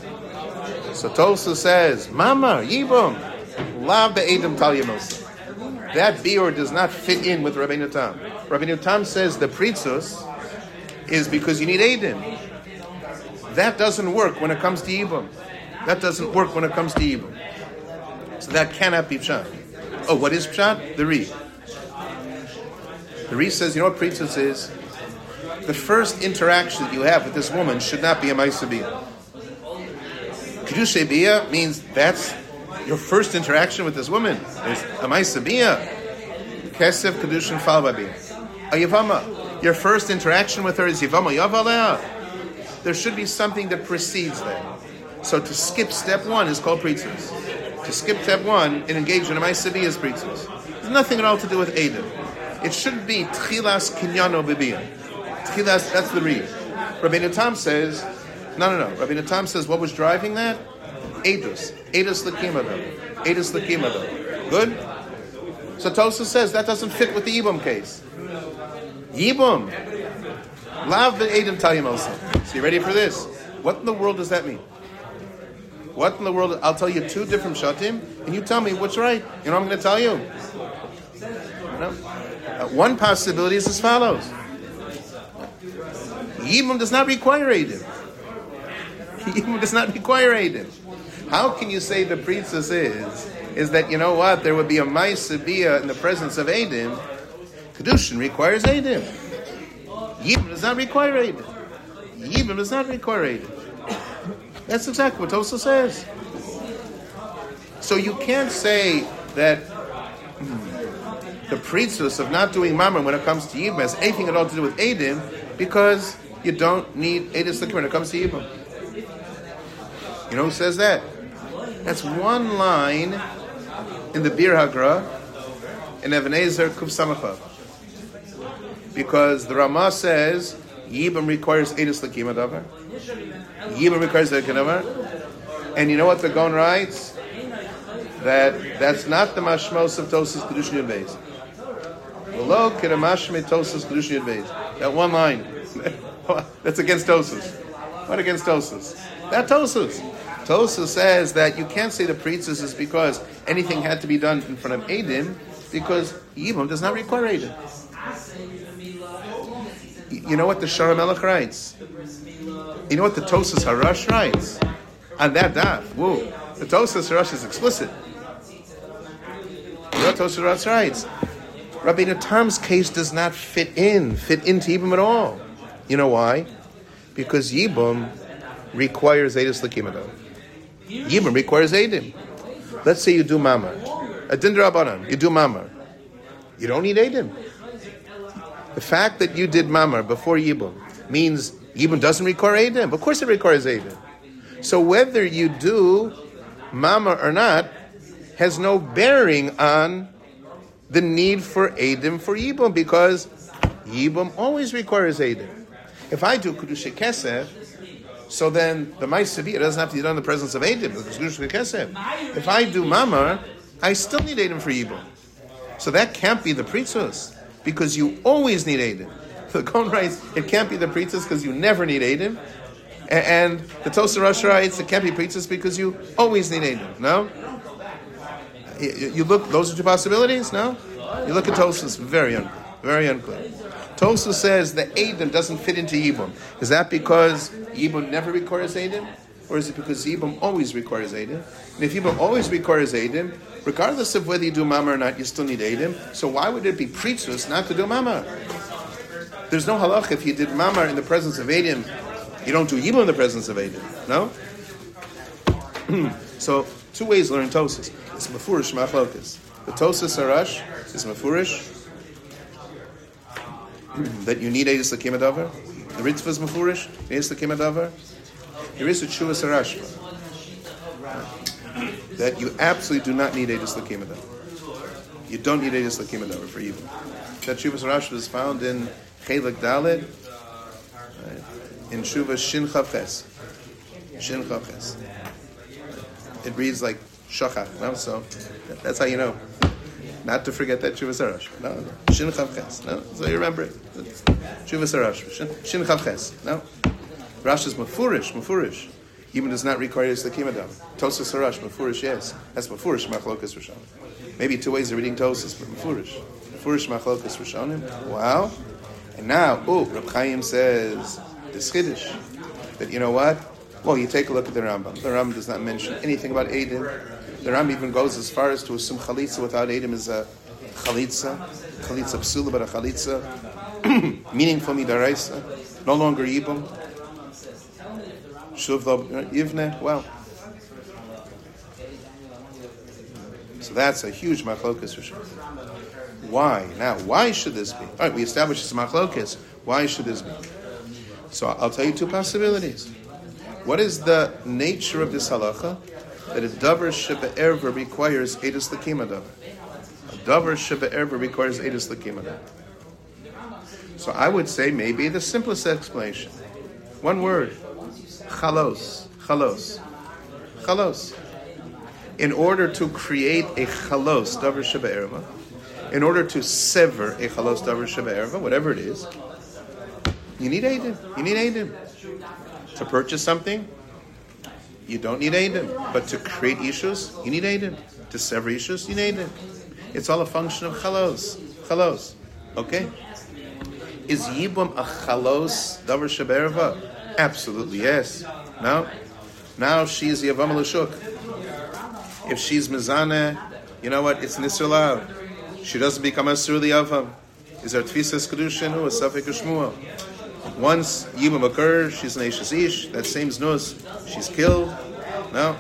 So Tosfos says, Mamar, Yibum, Lav Be'edem Tal Yamosa. That biur does not fit in with Rabbeinu Tam. Rabbeinu Tam says the Pritzus is because you need Edom. That doesn't work when it comes to Yibum. That doesn't work when it comes to Yibum. So that cannot be Pshat. Oh, what is Pshat? The Ri. The Ri says, you know what Pritzus is? The first interaction that you have with this woman should not be a Maisa Biyah. Kedushay Biyah means that's your first interaction with this woman. There's a Maisa Biyah. Kesef, Kedushin, Falva Biyah. A Yavama. Your first interaction with her is Yavama Yavaleh. There should be something that precedes that. So to skip step one is called Pritzus. To skip step one and engage in a Maisa Biyah is Pritzus. There's nothing at all to do with Edom. It should be Tchilas Kinyano Bibiyah. Tchilas, that's the read. Rabbeinu Tam says, no, no, no. Rabbeinu Tam says, what was driving that? Edus. Edus L'kimado. Edus L'kimado. Good? So Tosfos says that doesn't fit with the Yibum case. Yibum. Lav Be'edem Tal Yamosa. So you ready for this? What in the world does that mean? What in the world? I'll tell you two different shatim, and you tell me what's right. You know what I'm going to tell you? you know? uh, one possibility is as follows. Yibum does not require Edom. Yibum does not require Edom. How can you say the Pritzus is, is that, you know what, there would be a Maisa Biyah in the presence of Edom? Kedushin requires Edom. Yibum does not require Edom. Yibum does not require Edom. That's exactly what Tosfos says. So you can't say that hmm, the Pritzus of not doing Mamar when it comes to Yibum has anything at all to do with Edom, because you don't need Edom Slikim when it comes to Yibum. You know who says that? That's one line in the Bir Hagra in Even Ezer Kuf Samachav. Because the Ramah says Yibum requires Edom Slikim Adavar. Yibum requires Edom Adavar. And you know what the Gon writes? That that's not the mashmos of Tosfos Kedushin Yud Beis. Below Kedamashme Tosfos Kedushin Yud Beis. That one line. That's against Tosfos. What against Tosfos? That Tosfos. Tosfos says that you can't say the Pritzus is because anything had to be done in front of Edom, because Yibum does not require Edom. You know what the Shara Melech writes? You know what the Tosfos Harash writes? On that daf, whoa. The Tosfos Harash is explicit. You know what Tosfos Harash writes? Rabbeinu Tam's case does not fit in, fit into Yibum at all. You know why? Because Yibum requires Eidus L'Kimadav. Yibum requires Eidim. Let's say you do Mamar. A Din D'Rabbanan, you do Mamar. You don't need Eidim. The fact that you did Mamar before Yibum means Yibum doesn't require Eidim. Of course it requires Eidim. So whether you do Mamar or not has no bearing on the need for Eidim for Yibum, because Yibum always requires Eidim. If I do Kedusha Kesef, so then the Ma'aseh doesn't have to be done in the presence of Eidim, because Kedusha Kesef. If I do Mamar, I still need Eidim for Yibum. So that can't be the Pritzus, because you always need Eidim. The Gaon writes, it can't be the Pritzus because you never need Eidim. And the Tosar Rosh writes, it can't be Pritzus because you always need Eidim. No? You look, those are two possibilities, no? You look at Tosas, very unclear. Very unclear. Tosas says the Eidim doesn't fit into Yibum. Is that because Yibum never requires Eidim? Or is it because Yibum always requires Eidim? And if Yibum always requires Eidim, regardless of whether you do Mamar or not, you still need Eidim. So why would it be Pritzus not to do Mamar? There's no halach if you did Mamar in the presence of Eidim, you don't do Yibum in the presence of Eidim. No? So, two ways to learn Tosas. It's Mefurish Machlokas. The Tosas Arash is Mefurish, that you need Eidus L'Kim Adavar. The Ritva is Mefurish, Eidus L'Kim Adavar. There is a Tshuvas Arashva, that you absolutely do not need Eidus L'Kim Adavar. You don't need Eidus L'Kim Adavar for Yibum. That Tshuvas Arashva is found in Chelek Dalet, in Shuvas Shin Chav Ches. Shin Chav Ches. It reads like Shachach, no? So that's how you know. Not to forget that Shuvas Arash. No, no. Shin Chav Ches. No, so you remember it. Shuvas Arash. Shin Chav Ches. No. Rash is Mefurish. Mefurish. Even does not require the Kimadam. Tosas Arash. Mefurish. Yes, that's Mefurish. Machlokas Rishonim. Maybe two ways of reading Tosas, but Mefurish. Mefurish Machlokas Rishonim. Wow. And now, oh, Reb Chaim says this Chiddush that you know what? Well, you take a look at the Rambam. The Rambam does not mention anything about Eidim. The Rambam even goes as far as to assume Chalitza without Eidim is a Chalitza. Chalitza Psula, but a Chalitza. Meaningful Midaraisa. No longer Yibum. Shuv Yivne. Well. So that's a huge Machlokas for sure. Why? Now, why should this be? All right, we established this Machlokas. Why should this be? So I'll tell you two possibilities. What is the nature of this halacha? That a davar shebe'erva requires Eidus L'Kim Adavar. A davar shebe'erva requires Eidus L'Kim Adavar. So I would say maybe the simplest explanation. One word. Chalos. Chalos. Chalos. In order to create a chalos, davar shebe'erva, in order to sever a chalos davar shebe'erva, whatever it is, you need Eidim. You need Eidim. To purchase something, you don't need Eidim. But to create issues, you need Eidim. To sever issues, you need Eidim. It's all a function of chalos. Chalos. Okay? Is Yibum a chalos davar shebe'erva? Absolutely yes. No? Now she's Yavam L'Shuk. If she's Mizaneh, you know what? It's Nisr. She doesn't become a Sur Liyavam. Is her Tfisas Kedushin or a Safek Shmuel? Once Yibum occurs, she's an Eishes Ish, that same Znus, she's killed. No?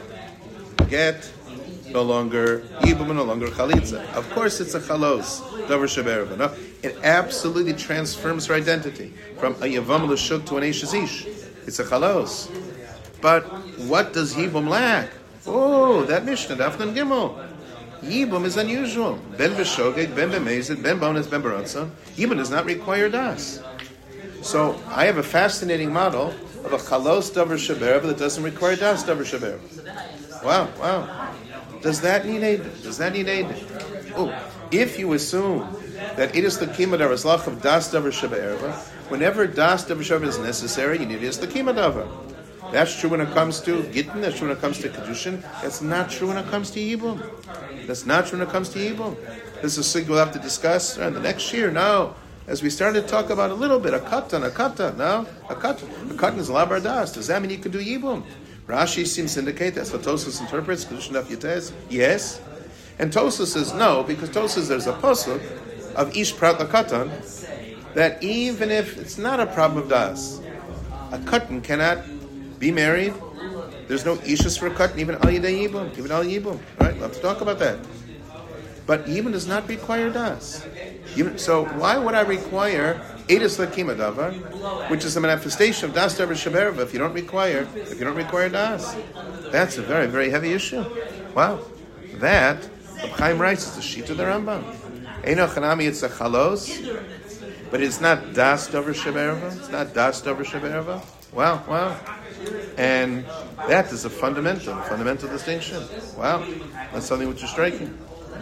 Get, no longer Yibum, no longer Chalitza. Of course it's a Chalos, Davar Shebe'erva. No? It absolutely transforms her identity from a Yavam L'Shuk to an Eishes Ish. It's a Chalos. But what does Yibum lack? Oh, that Mishnah, Dafnan Gimel. Yibum is unusual. Ben B'Shogeg, Ben B'Mezid, Ben Bonus, Ben Baranza. Yibum does not require Das. So I have a fascinating model of a chalos davar shebe'erva that doesn't require das davar shebe'erva. Wow, wow. Does that need Eidim? Does that need Eidim? Oh, if you assume that Eidus L'Kim Adavar is lach of das davar shebe'erva, whenever das davar shebe'erva is necessary, you need Eidus L'Kim Adavar. That's true when it comes to Gittin, that's true when it comes to Kedushin. That's not true when it comes to Yibum. That's not true when it comes to Yibum. This is a thing we'll have to discuss uh, the next year. No. As we started to talk about a little bit, a katan, a katan, no? A katan. A katan is labar das. Does that mean you can do Yibum? Rashi seems to indicate that's what Tosas interprets, Kedushin Daf Yitez. Yes. And Tosas says no, because Tosas there's a pasuk of Ish Prat LaKatan, that even if it's not a problem of das, A katan cannot be married. There's no ishus for a katan, even al yidei yibum, even al yibum. Right? Let's talk about that. But yibum does not require das. Yibum, so why would I require edus lakima davar, which is a manifestation of das davar shaberva, if you don't require, if you don't require das? That's a very, very heavy issue. Wow. That, Reb Chaim writes, is the sheet of the Rambam. Eino chanami, it's a chalos, but it's not das davar shaberva. It's not das davar shaberva. Wow, wow. And that is a fundamental, fundamental distinction. Wow. That's something which is striking.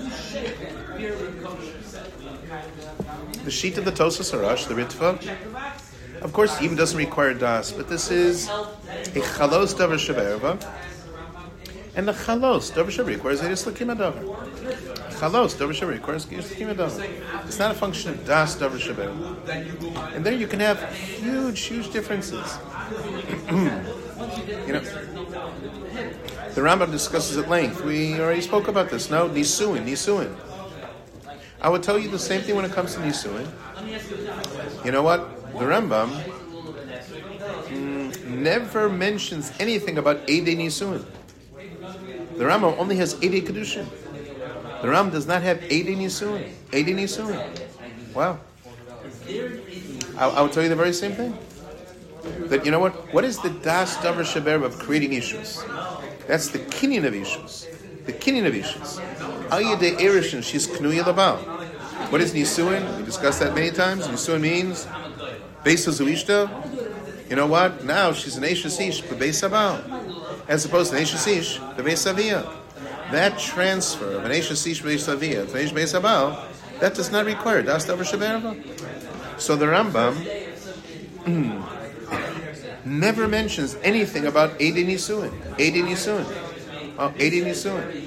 The sheet of the Tosas Harash, the Ritva, of course, even doesn't require das, but this is a chalos davar shaberva. And the chalos davar shaberva requires edus lakima davar. Chalos davar shaberva requires edus lakima davar. It's not a function of das davar shaberva. And there you can have huge, huge differences. You know, the Rambam discusses at length. We already spoke about this. No, nisuin, nisuin. I would tell you the same thing when it comes to nisuin. You know what? The Rambam mm, never mentions anything about Eidei Nisuin. The Rambam only has Eidei Kedushin. The Rambam does not have Eidei Nisuin. Eidei Nisuin. Wow. I, I would tell you the very same thing. That, you know what? What is the das davar shaberva of creating issues? That's the kinyan of issues. The kinyan of issues. Al yedei erishin, she's knuya labal. What is nisuin? We discussed that many times. Nisuin means beisa zuishta. You know what? Now she's an eishes ish, bebeis abal, as opposed to an eishes ish, bebeis avia. That transfer of an eishes ish, bebeis avia to an eishes beis abal, that does not require das davar shaberva. So the Rambam never mentions anything about Eidei Nisuin. Eidei Nisuin. Oh, Eidei Nisuin.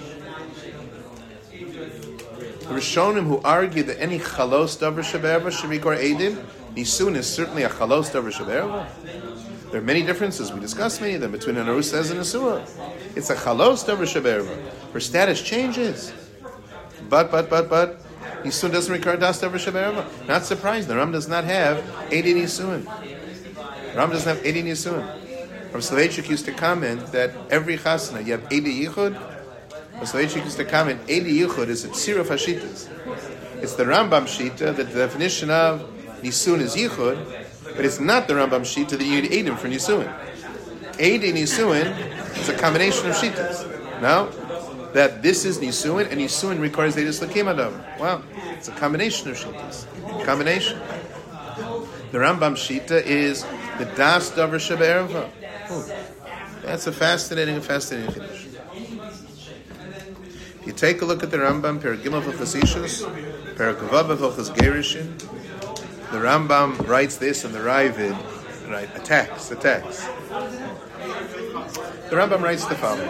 The Rishonim who argue that any chalos davar shaberva should require Eidim, Nisuin is certainly a chalos davar shaberva. There are many differences. We discussed many of them between an arusa and a surah. It's a chalos davar shaberva. Her status changes. But, but, but, but, Nisuin doesn't require das davar shaberva. Not surprised. The Ram does not have Eidei Nisuin. Ram doesn't have Eidei Nisuin. Rav Soloveitchik used to comment that every chasana you have Eidei Yichud. Rav Soloveitchik used to comment Eidei Yichud is a tziruf hashitas. It's the Rambam shita that the definition of Nisuin is Yichud, but it's not the Rambam shita that you need Eidim for Nisuin. Eidei Nisuin is a combination of shitas. Now, that this is Nisuin and Nisuin requires Eidus Lakim Adam. Wow, it's a combination of shitas. Combination. The Rambam shita is the das davar shaberva. That's a fascinating, fascinating condition. If you take a look at the Rambam, Perek Gimel Hilchos Ishus, Perek Vav Hilchos Gerushin, the Rambam writes this in the Ravid, right? Attacks, attacks. The Rambam writes the following: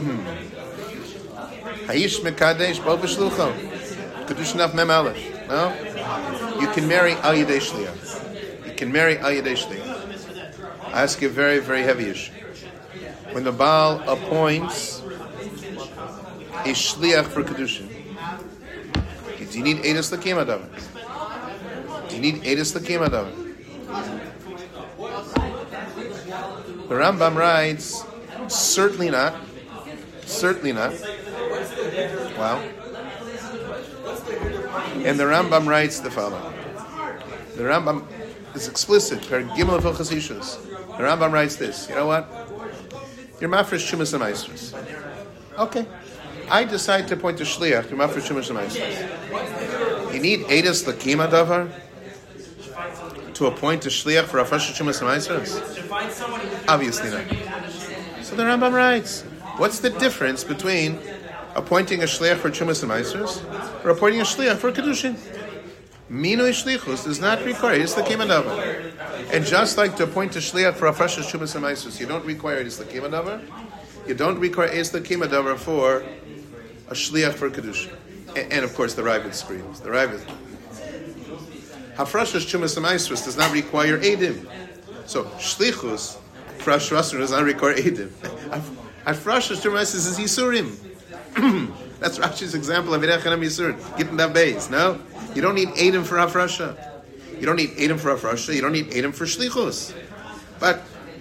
Ha'ish mekadesh bo b'shlucho, kedushin af mem aleph. No, you can marry al yedei shliach. You can marry al yedei shliach. I ask you a very, very heavy issue. When the Baal appoints a shliach for kedushin, do you need edus lakim adav? Do you need edus lakim adav? The Rambam writes, certainly not. Certainly not. Wow. And the Rambam writes the following. The Rambam is explicit. Perek Gimel Hilchos Ishus. The Rambam writes this. You know what? You're mafresh shumas and maestros. Okay. I decide to point to shliach. You're mafresh shumas and maestros. You need edus lakim adavar to appoint a shliach for afresh shumas and maestros? Obviously not. So the Rambam writes, what's the difference between appointing a shliach for shumas and maestros or appointing a shliach for kedushin? Minui shlichus does not require edus lakim adavar. And just like to appoint a shliach for afresh shumas and maestros, you don't require edus lakim adavar. You don't require edus lakim adavar for a shliach for kedushin. And, and of course, the Ravid screams. The Ravid. Hafresh shumas and maestros does not require edim. So shlichus, afresh does not require edim. Afresh shumas and maestros is yisurim. That's Rashi's example of Irachanam Yisur. Getting that base. No? You don't need Edom for Hafrasha. You don't need Edom for Hafrasha. You don't need Edom for Shlichus. But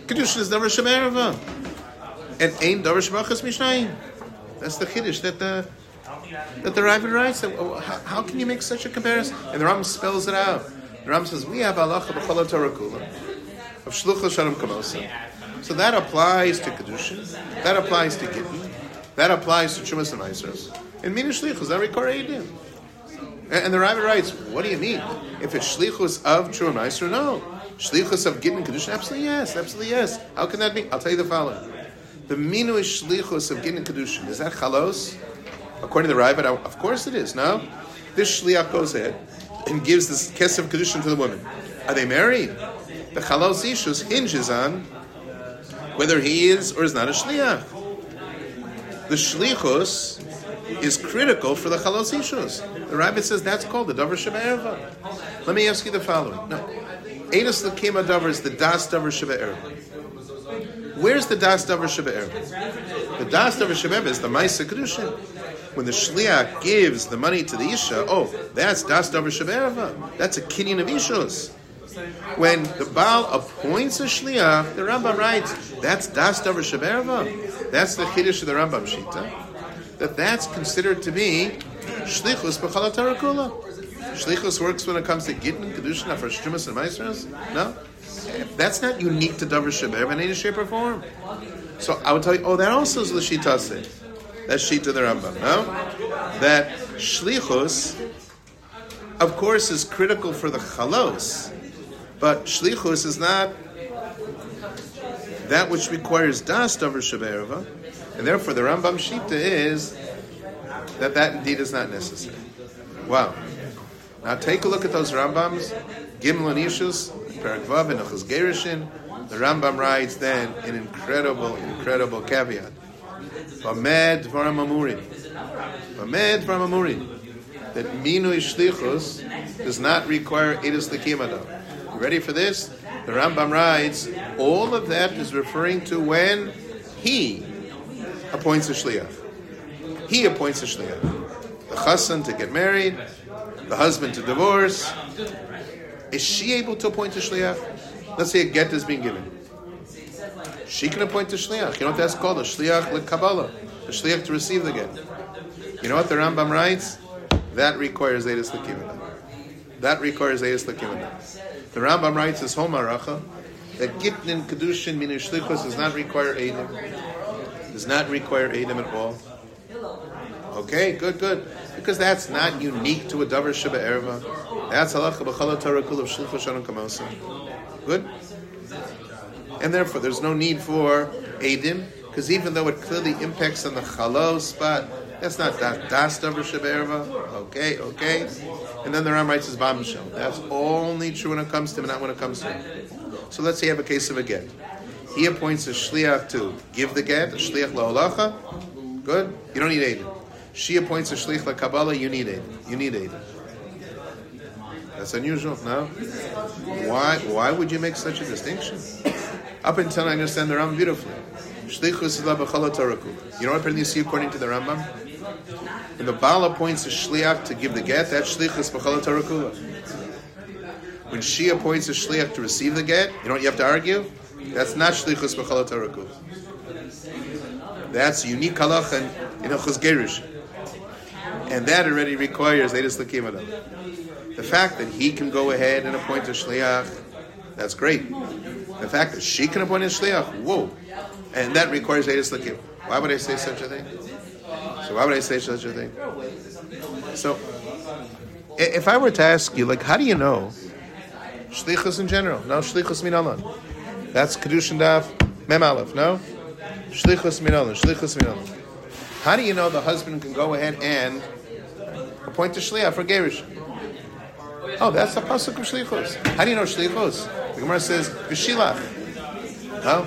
Kedushin is davar shebe'erva. And ain't davar shebachas mishnayim. That's the chiddush that the that the Rambam writes. That, oh, how, how can you make such a comparison? And the Rambam spells it out. The Rambam says we have halacha b'chol Torah kula of shluchos shalom kamosa. So that applies to kedushin. That applies to gittin. That applies to chumas and ma'aseros. And mina shlichus that require eidim. And, and the Rambam writes, what do you mean? If it's shlichus of true and ma'aser, no. Shlichus of gittin and kedushin, absolutely yes, absolutely yes. How can that be? I'll tell you the following. The minu is shlichus of gittin and kedushin. Is that chalos? According to the Rambam, of course it is. No, this shliach goes ahead and gives this kesef kedushin to the woman. Are they married? The chalos ishus hinges on whether he is or is not a shliach. The shlichus is critical for the chalos ishus. The Rambam says that's called the davar shebe'erva. Let me ask you the following. No, Eidos L'Kima davar is the das davar shebe'erva. Where's the das davar shebe'erva? The das davar shebe'erva is the ma'aseh kedushin. When the shliach gives the money to the isha, oh, that's das davar shebe'erva. That's a kinyan of ishus. When the Baal appoints a shliach, the Rambam writes, that's das davar shebe'erva. That's the chiddush of the Rambam Shita. That that's considered to be shlichus b'chol Torah kula. Shlichus works when it comes to gittin, kedushin, for shumas and ma'aseros. No, that's not unique to davar shebe'erva in any shape or form. So I would tell you, oh, that also is l'shitase. That's shita the Rambam. No, that shlichus, of course, is critical for the chalos. But shlichus is not that which requires das davar shebe'erva, and therefore the Rambam shita is that that indeed is not necessary. Wow! Now take a look at those Rambams, Gimel and Ishus, Perek Vav and Achaz Gerushin. The Rambam writes then an incredible, incredible caveat. Vamed dvaram amurim. Vamed dvaram amurim. That minui shlichus does not require Eidos L'Kima davar. You ready for this? The Rambam writes, all of that is referring to when he appoints a shliach. He appoints a shliach. The chassan to get married, the husband to divorce. Is she able to appoint a shliach? Let's say a get is being given. She can appoint a shliach. You know what that's called? A shliach l'kabbalah. A shliach to receive the get. You know what the Rambam writes? That requires Eidos L'Kima. That requires Eidos L'Kima. The Rambam writes his home haracha that gittin and kedushin minu shlichus does not require eidim. Does not require eidim at all. Okay, good, good. Because that's not unique to a davar shebe'erva. That's halacha b'chol Torah kula of shlichus shalom kamosa. Good. And therefore, there's no need for eidim, because even though it clearly impacts on the chalos spot, that's not that das davar shebe'erva. Okay, okay. And then the Ram writes his bombshell. That's only true when it comes to him, not when it comes to him. So let's say you have a case of a get. He appoints a shliach to give the get, a shliach la'olacha. Good. You don't need eidim. She appoints a shliach la'kabbalah. You need eidim. You need eidim. That's unusual, no? Why? Why would you make such a distinction? Up until I understand the Rambam beautifully. Shlichus ila b'chol Torah kula. You know what you see according to the Rambam? When the Baal appoints a shliach to give the get, that's shlichus b'chol Torah kula. When she appoints a shliach to receive the get, you know what you have to argue? That's not shlichus b'chol Torah kula. That's unique halacha in Achaz Gerushin. And that already requires Eidos L'Kima davar. The fact that he can go ahead and appoint a shliach, that's great. The fact that she can appoint a shliach, whoa. And that requires Eidos L'Kima. Why would I say such a thing? So why would I say such a thing? So, if I were to ask you, like, how do you know shlichus in general? No, shlichus min alan. That's kedushin daf mem aleph. No, shlichus min alan. Shlichus min alan. How do you know the husband can go ahead and appoint a shliach for gerushin? Oh, that's the pasuk of shlichus. How do you know shlichus? The Gemara says v'shilach. No,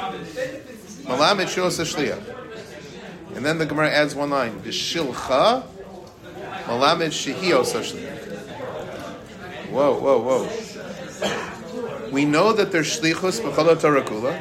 malamed shos shliach. And then the Gemara adds one line: v'shilcha malamed shehios shliach. Whoa, whoa, whoa. We know that there's shlichus b'chol Torah kula,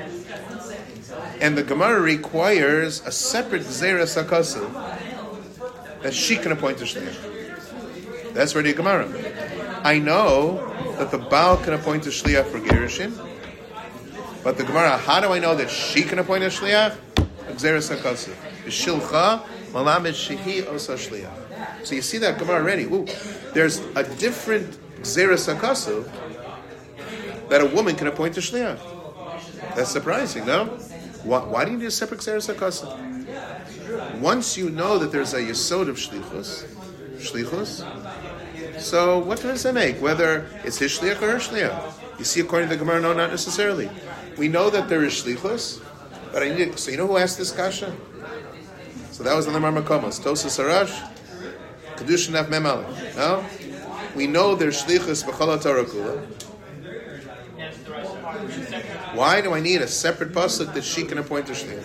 and the Gemara requires a separate zeres hakasu that she can appoint a shliach. That's already a Gemara. I know that the Baal can appoint a shliach for gerushin, But the Gemara, how do I know that she can appoint a shliach? Gzeres hakasuv. Shilcha malamed shehi osa shliach. So you see that Gemara already. Ooh, there's a different gzeres hakasuv that a woman can appoint a shliach. That's surprising, no? Why, why do you need a separate gzeres hakasuv? Once you know that there's a yesod of shlichus, shlichus, so what does that make? Whether it's his shliach or her shliach? You see, according to the Gemara, no, not necessarily. We know that there is shlichus, but I need. So you know who asked this kasha? So that was on the Marmakomos. Tosas Arash, Kedushin Af Mem Aleph. No, we know there's shlichus b'chol Torah kula. Why do I need a separate pasuk that she can appoint a shliach?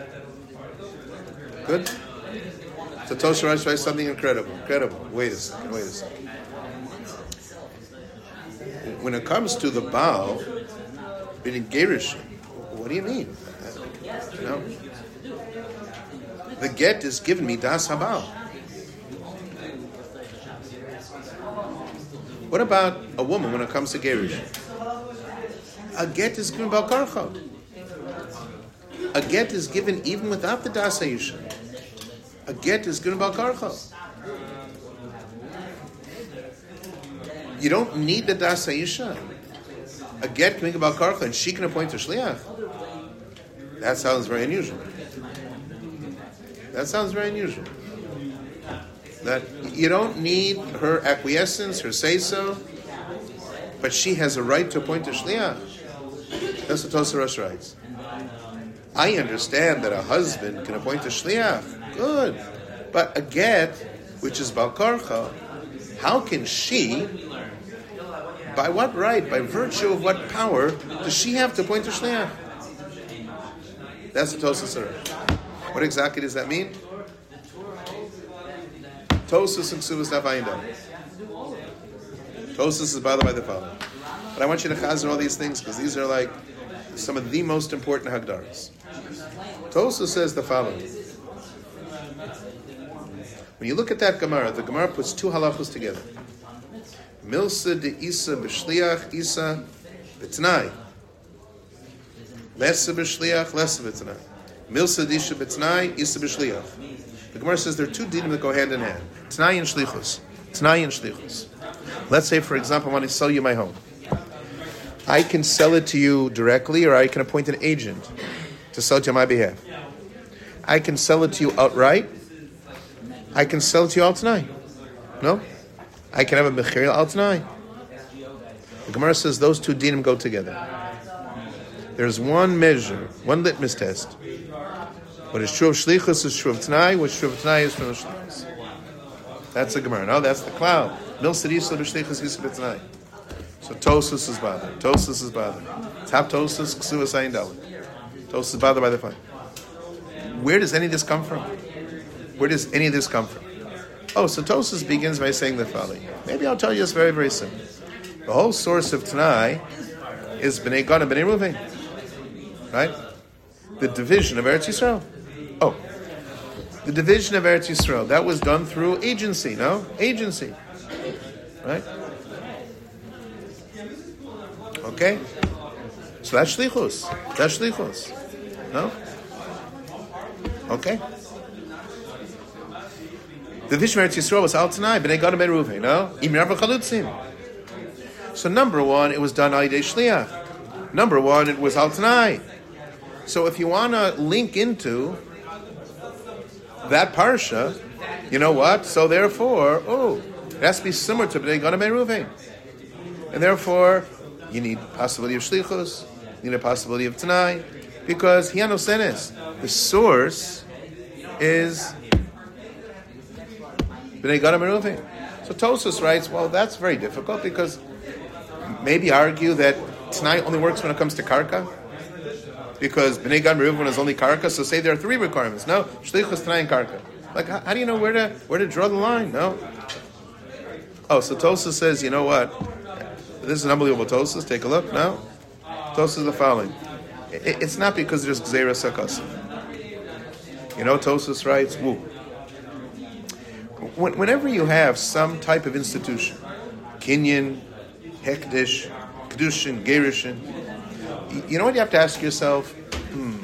Good. So Tosas Arash writes something incredible. Incredible. Wait a second. Wait a second. When it comes to the Baal, being Gerish, what do you mean? You know, the get is given me das habal. What about a woman when it comes to Gerish? A get is given bal karcha. A get is given even without the das hayisha. A get is given bal karcha. You don't need the das hayisha. A get can make about karcha and she can appoint a shliach. That sounds very unusual. That sounds very unusual. That you don't need her acquiescence, her say-so, but she has a right to appoint a shliach. That's what Tosar Rosh writes. I understand that a husband can appoint a shliach. Good. But a get, which is bal karcha, how can she, by what right, by virtue of what power, does she have to appoint a shliach? That's the Tosas Arash. What exactly does that mean? Tosas and Ksuvas Navayin. Tosas is bothered by the following. But I want you to chazer all these things because these are like some of the most important hagdaras. Tosas says the following. When you look at that Gemara, the Gemara puts two halachos together. Milsa de Isa b'shliach Isa b'tnai. Lesa b'shliach, lesa b'tnai. Milsa de Isha b'tnai, Isa b'shliach. The Gemara says there are two dinim that go hand in hand. Tnai and shlichus. Tnai and shlichus. Let's say, for example, I want to sell you my home. I can sell it to you directly, or I can appoint an agent to sell it on my behalf. I can sell it to you outright. I can sell it to you al tnai. No? I can have a mechir al tnai. The Gemara says those two dinim go together. There's one measure, one litmus test. What is true of shlichus is true of tnai. What's true of tnai is true of shlichus. That's the Gemara. No, that's the cloud. Mil sedisah b'shlichus yisah b'tnai. So Tosas is bothered. Tosas is bothered. Tap Tosas ksuvas ayin dalet. Tosas is bothered by the fine. Where does any of this come from? Where does any of this come from? Oh, so Tosas begins by saying the following. Maybe I'll tell you this very, very simple. The whole source of Tanai is Bnei Gad and Bnei Ruvain. Right? The division of Eretz Yisrael. Oh. The division of Eretz Yisrael. That was done through agency, no? Agency. Right? Okay? So that's shlichus. That's shlichus. No? Okay? The division of Eretz Yisrael was Al Tanai, Bnei Gad and Bnei Ruvain, no? Im Rav Chalutzim. So number one, it was done al yidei shliach. Number one, it was Al Tanai. So if you want to link into that parsha, you know what? So therefore, oh, it has to be similar to Bnei Gad and Bnei Ruvain. And therefore, you need possibility of shlichus, you need a possibility of Tanai, because hiano senes, the source is Bnei Gad and Bnei Ruvain. So Tosas writes, well, that's very difficult because maybe argue that Tanai only works when it comes to karka, because Bnei Gad and Bnei Ruvain is only karka. So say there are three requirements. No, shlichus, Tanai, and karka. Like, how, how do you know where to where to draw the line? No. Oh, so Tosas says, you know what? This is an unbelievable Tosas. Take a look. No, Tosas is the following. It, it's not because there's gzeira sakasa. You know, Tosas writes, woo. Whenever you have some type of institution, kinyan, hekdesh, kedushin, gerushin, You know what you have to ask yourself? Hmm.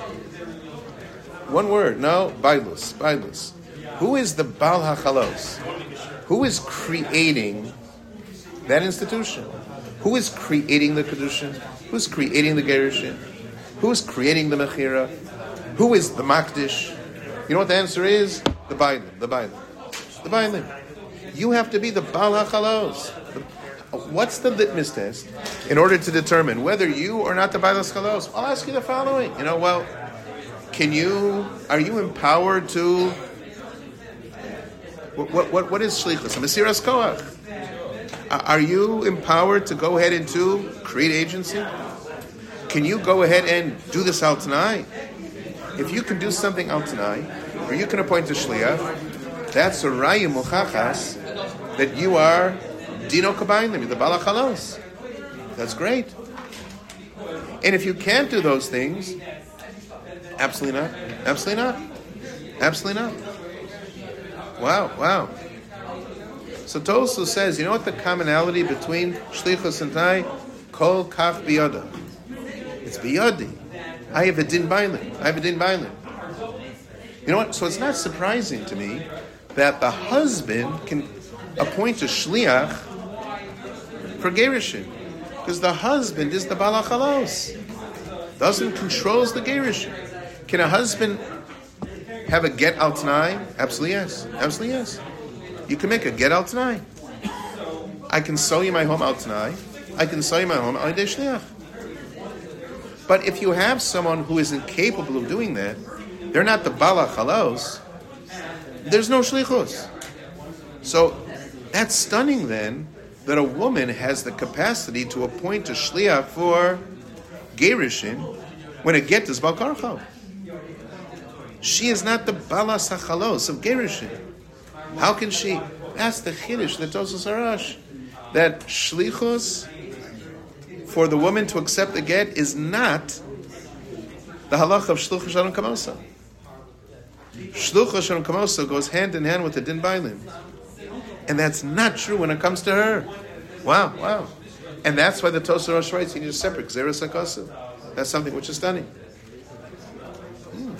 One word, no? Bailus, Bailus. Who is the Baal HaChalos? Who is creating that institution? Who is creating the Kedushin? Who is creating the Gerushin? Who is creating the Mechira? Who is the Makdish? You know what the answer is? The Bailim, the Bailim. The Bailim. You have to be the Baal HaChalos. What's the litmus test in order to determine whether you are not the Baal HaChalos? I'll ask you the following. You know, well, can you, are you empowered to, what what what, what is Shlichus? A Mesiras Koach. Are you empowered to go ahead and to create agency? Can you go ahead and do this out tonight? If you can do something out tonight, or you can appoint a Shliach, that's a Raya Muchachas that you are Dino Kabayim, the Baal HaChalos. That's great. And if you can't do those things, absolutely not. Absolutely not. Absolutely not. Wow, wow. So Tosu says, you know what the commonality between Shlichus and Tai? Kol Kaf Biyada. It's Biyadi. I have a Din Bailin. I have a Din Bailin. You know what? So it's not surprising to me that the husband can appoint a Shliach for Gerushin. Because the husband is the Baal HaChalos. The husband controls the Gerushin. Can a husband have a get al tanai? Absolutely yes. Absolutely yes. You can make a get al tanai. I can sell you my home al tanai. I can sell you my home al yedei shliach. But if you have someone who is incapable of doing that, they're not the Baal HaChalos, there's no shlichus. So that's stunning then, that a woman has the capacity to appoint a shliach for gerushin when a get is Baal Karchal. She is not the Balas HaChalos of gerushin. How can she? That's the chiddush, the Tosas Harash, that shlichus for the woman to accept the get is not the halach of shluchah shalom kamosa. Shluchah shalom kamosa goes hand in hand with the din bailim. And that's not true when it comes to her. Wow, wow. And that's why the Tosar Rosh writes, you need a separate Gzeres HaKosav. That's something which is stunning. Hmm.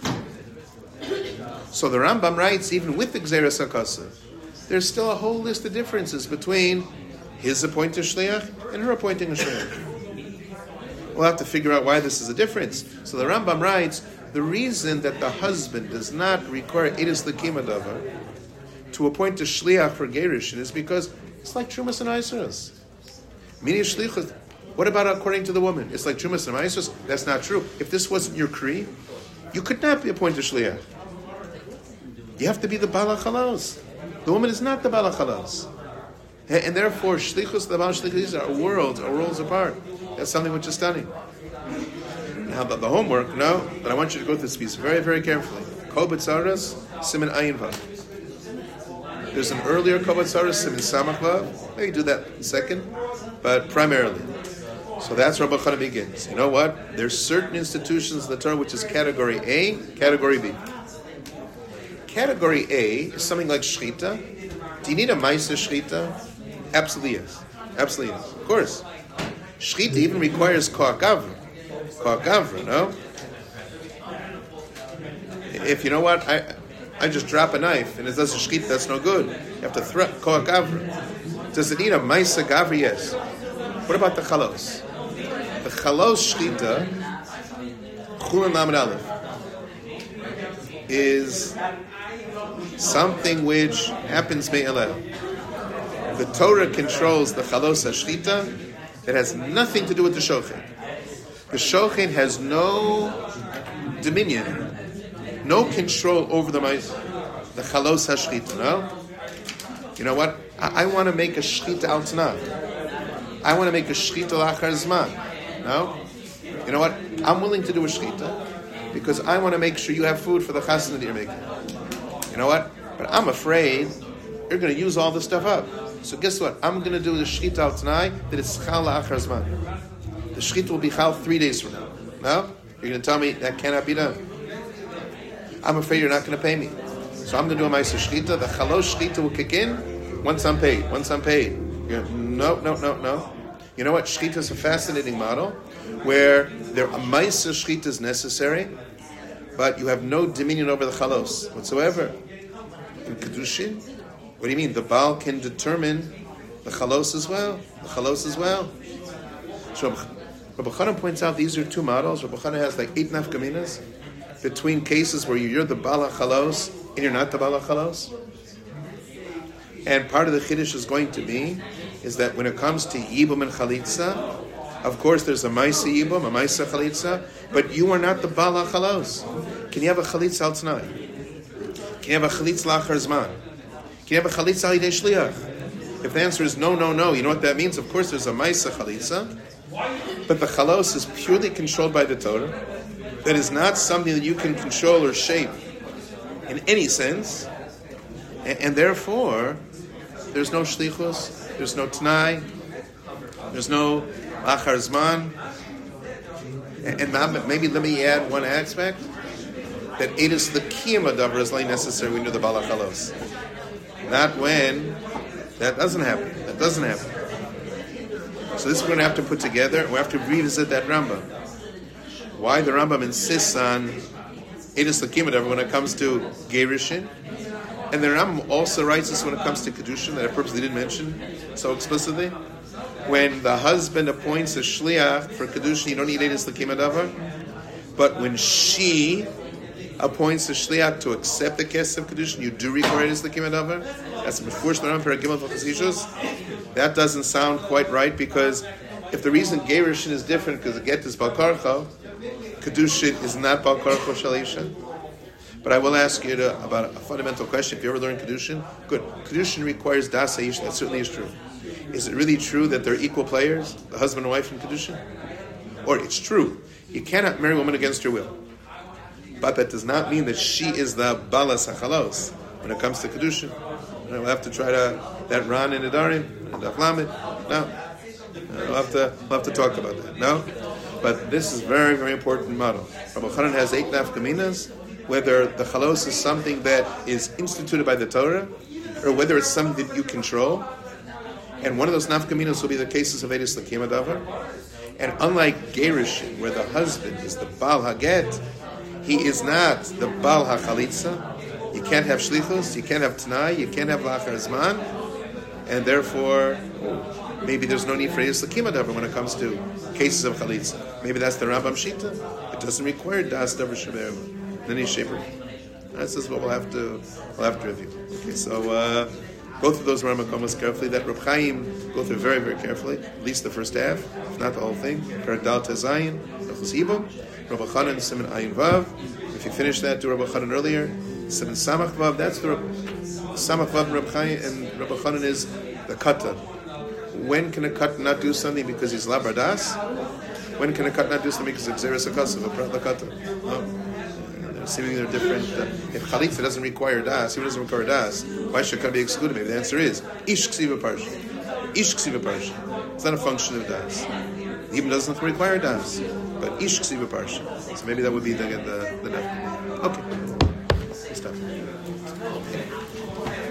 So the Rambam writes, even with the Gzeres HaKosav, there's still a whole list of differences between his appointing shliach and her appointing a shliach. We'll have to figure out why this is a difference. So the Rambam writes, the reason that the husband does not require Edus L'Kima Davar to appoint a shliach for gerushin is because it's like Trumas and Isras. Meaning shlichus. What about according to the woman? It's like Trumas and Isras. That's not true. If this wasn't your kri, you could not be appointed shliach. You have to be the Baal HaChalos. The woman is not the Baal HaChalos. And therefore, shlichus, the Baal shlichus are worlds, are worlds apart. That's something which is stunning. Now, the, the homework, no, but I want you to go through this piece very, very carefully. Kol B'tzaras, Siman Ayin Vav. There's an earlier Kol B'tzaras, Siman Samach Vav. Maybe do that in a second, but primarily. So that's where Rabbi Chana begins. You know what? There's certain institutions in the Torah which is category A, category B. Category A is something like Shechita. Do you need a Maisa Shechita? Absolutely yes. Absolutely yes. Of course. Shechita even requires Koach Gavra. Koach Gavra, no? If you know what, I I just drop a knife and it does a Shechita, that's no good. You have to throw Koach Gavra. Does it need a Maisa Gavra? Yes. What about the Chalos? The Chalos Shechita, Chulin Lamed Aleph, is something which happens me'eleh. The Torah controls the Chalos HaShchita that has nothing to do with the Shochen. The Shochen has no dominion, no control over the Ma'is, the Chalos HaShchita, no? You know what? I, I want to make a Shchita al Tanah. I want to make a Shchita Lachar Zman, no? You know what? I'm willing to do a Shchita because I want to make sure you have food for the chasna that you're making. You know what? But I'm afraid you're going to use all this stuff up. So guess what? I'm going to do the shchita al tanai that it's chal la'achar zman. The shchita will be chal three days from now. No? You're going to tell me that cannot be done. I'm afraid you're not going to pay me. So I'm going to do a ma'aseh shchita. The chalos shchita will kick in once I'm paid. Once I'm paid. You're, no, no, no, no. You know what? Shchita is a fascinating model. where there a ma'isa shchita is necessary, but you have no dominion over the chalos whatsoever. In kedushin, what do you mean? The Baal can determine the chalos as well. The chalos as well. So Rabbi Chana points out these are two models. Rabbi Chana has like eight nafkaminas between cases where you're the Baal HaChalos and you're not the Baal HaChalos. And part of the Chiddush is going to be is that when it comes to Yibum and Chalitza, of course there's a Maisa Yibum, a Maisa Chalitza, but you are not the Baal HaChalos. Can you have a Chalitza al T'nai? Can you have a Chalitza L'achar Zman? Can you have a Chalitza al Yidei Shliach? If the answer is no, no, no, you know what that means? Of course there's a Maisa Chalitza, but the Chalos is purely controlled by the Torah. That is not something that you can control or shape in any sense, and, and therefore there's no shlichus, there's no t'nai, there's no achar zman, and, and maybe let me add one aspect that it is the kiyama davar is like necessary when you do the Baal HaChalos, not when that doesn't happen. That doesn't happen. So this we're going to have to put together. We have to revisit that Rambam. Why the Rambam insists on Edus L'Kimadav when it comes to Gerushin, and the Rambam also writes this when it comes to Kedushin, that I purposely didn't mention so explicitly. When the husband appoints a Shliach for Kedushin, you don't need Edus L'Kimadav, but when she appoints a Shliach to accept the Kesef of Kedushin, you do require Edus L'Kimadav. That's before Shnaram for a Gimel V'Chasishus. That doesn't sound quite right, because if the reason Gerushin is different because the get is Balkarcha, Kedushin is not Baal Karcha Shalisha. But I will ask you to, about a fundamental question. If you ever learn Kedushin, good. Kedushin requires Das Aish. That certainly is true. Is it really true that they're equal players, the husband and wife in Kedushin? Or it's true. You cannot marry a woman against her will. But that does not mean that she is the Balas HaChalos when it comes to Kedushin. We'll have to try to, that Ran in Nedarim, and Daflamet. No. We'll have to, we'll have to talk about that. No? But this is very, very important model. Rabbi Chanan has eight nafkaminas, whether the chalos is something that is instituted by the Torah, or whether it's something that you control. And one of those nafkaminas will be the cases of Edus L'Kimadavar. And unlike Gerushin, where the husband is the Baal HaGet, he is not the Baal HaChalitza. You can't have shlichus, you can't have t'nai, you can't have lachar zman, and therefore maybe there's no need for Edus L'Kimadavar when it comes to cases of chalitza. Maybe that's the Rambam Shita. It doesn't require das davar shebe'er in any shape or form. This is what we'll have to we'll have to review. Okay, so uh, both of those Rambam comments carefully. That Reb Chaim go through very, very carefully. At least the first half, if not the whole thing. Perak Dal Tezayin, Nachos Ibum, Reb Chanan Siman Ayin Vav. If you finish that, do Reb Chanan earlier. Siman Samach Vav. That's the Samach Vav and Reb Chaim and Reb Chanan is the katan. When can a cut not do something because he's labradas? When can a cut not do something because it's xeris akasav, a prat lakata? No. Seemingly they're different. Uh, if chalitza doesn't require das, even doesn't require das, why should cut be excluded? Maybe the answer is ish ksiva parsha. Ish ksiva parsha. It's not a function of das. Even doesn't require das, but ish ksiva parsha. So maybe that would be the the the. Okay. Stop.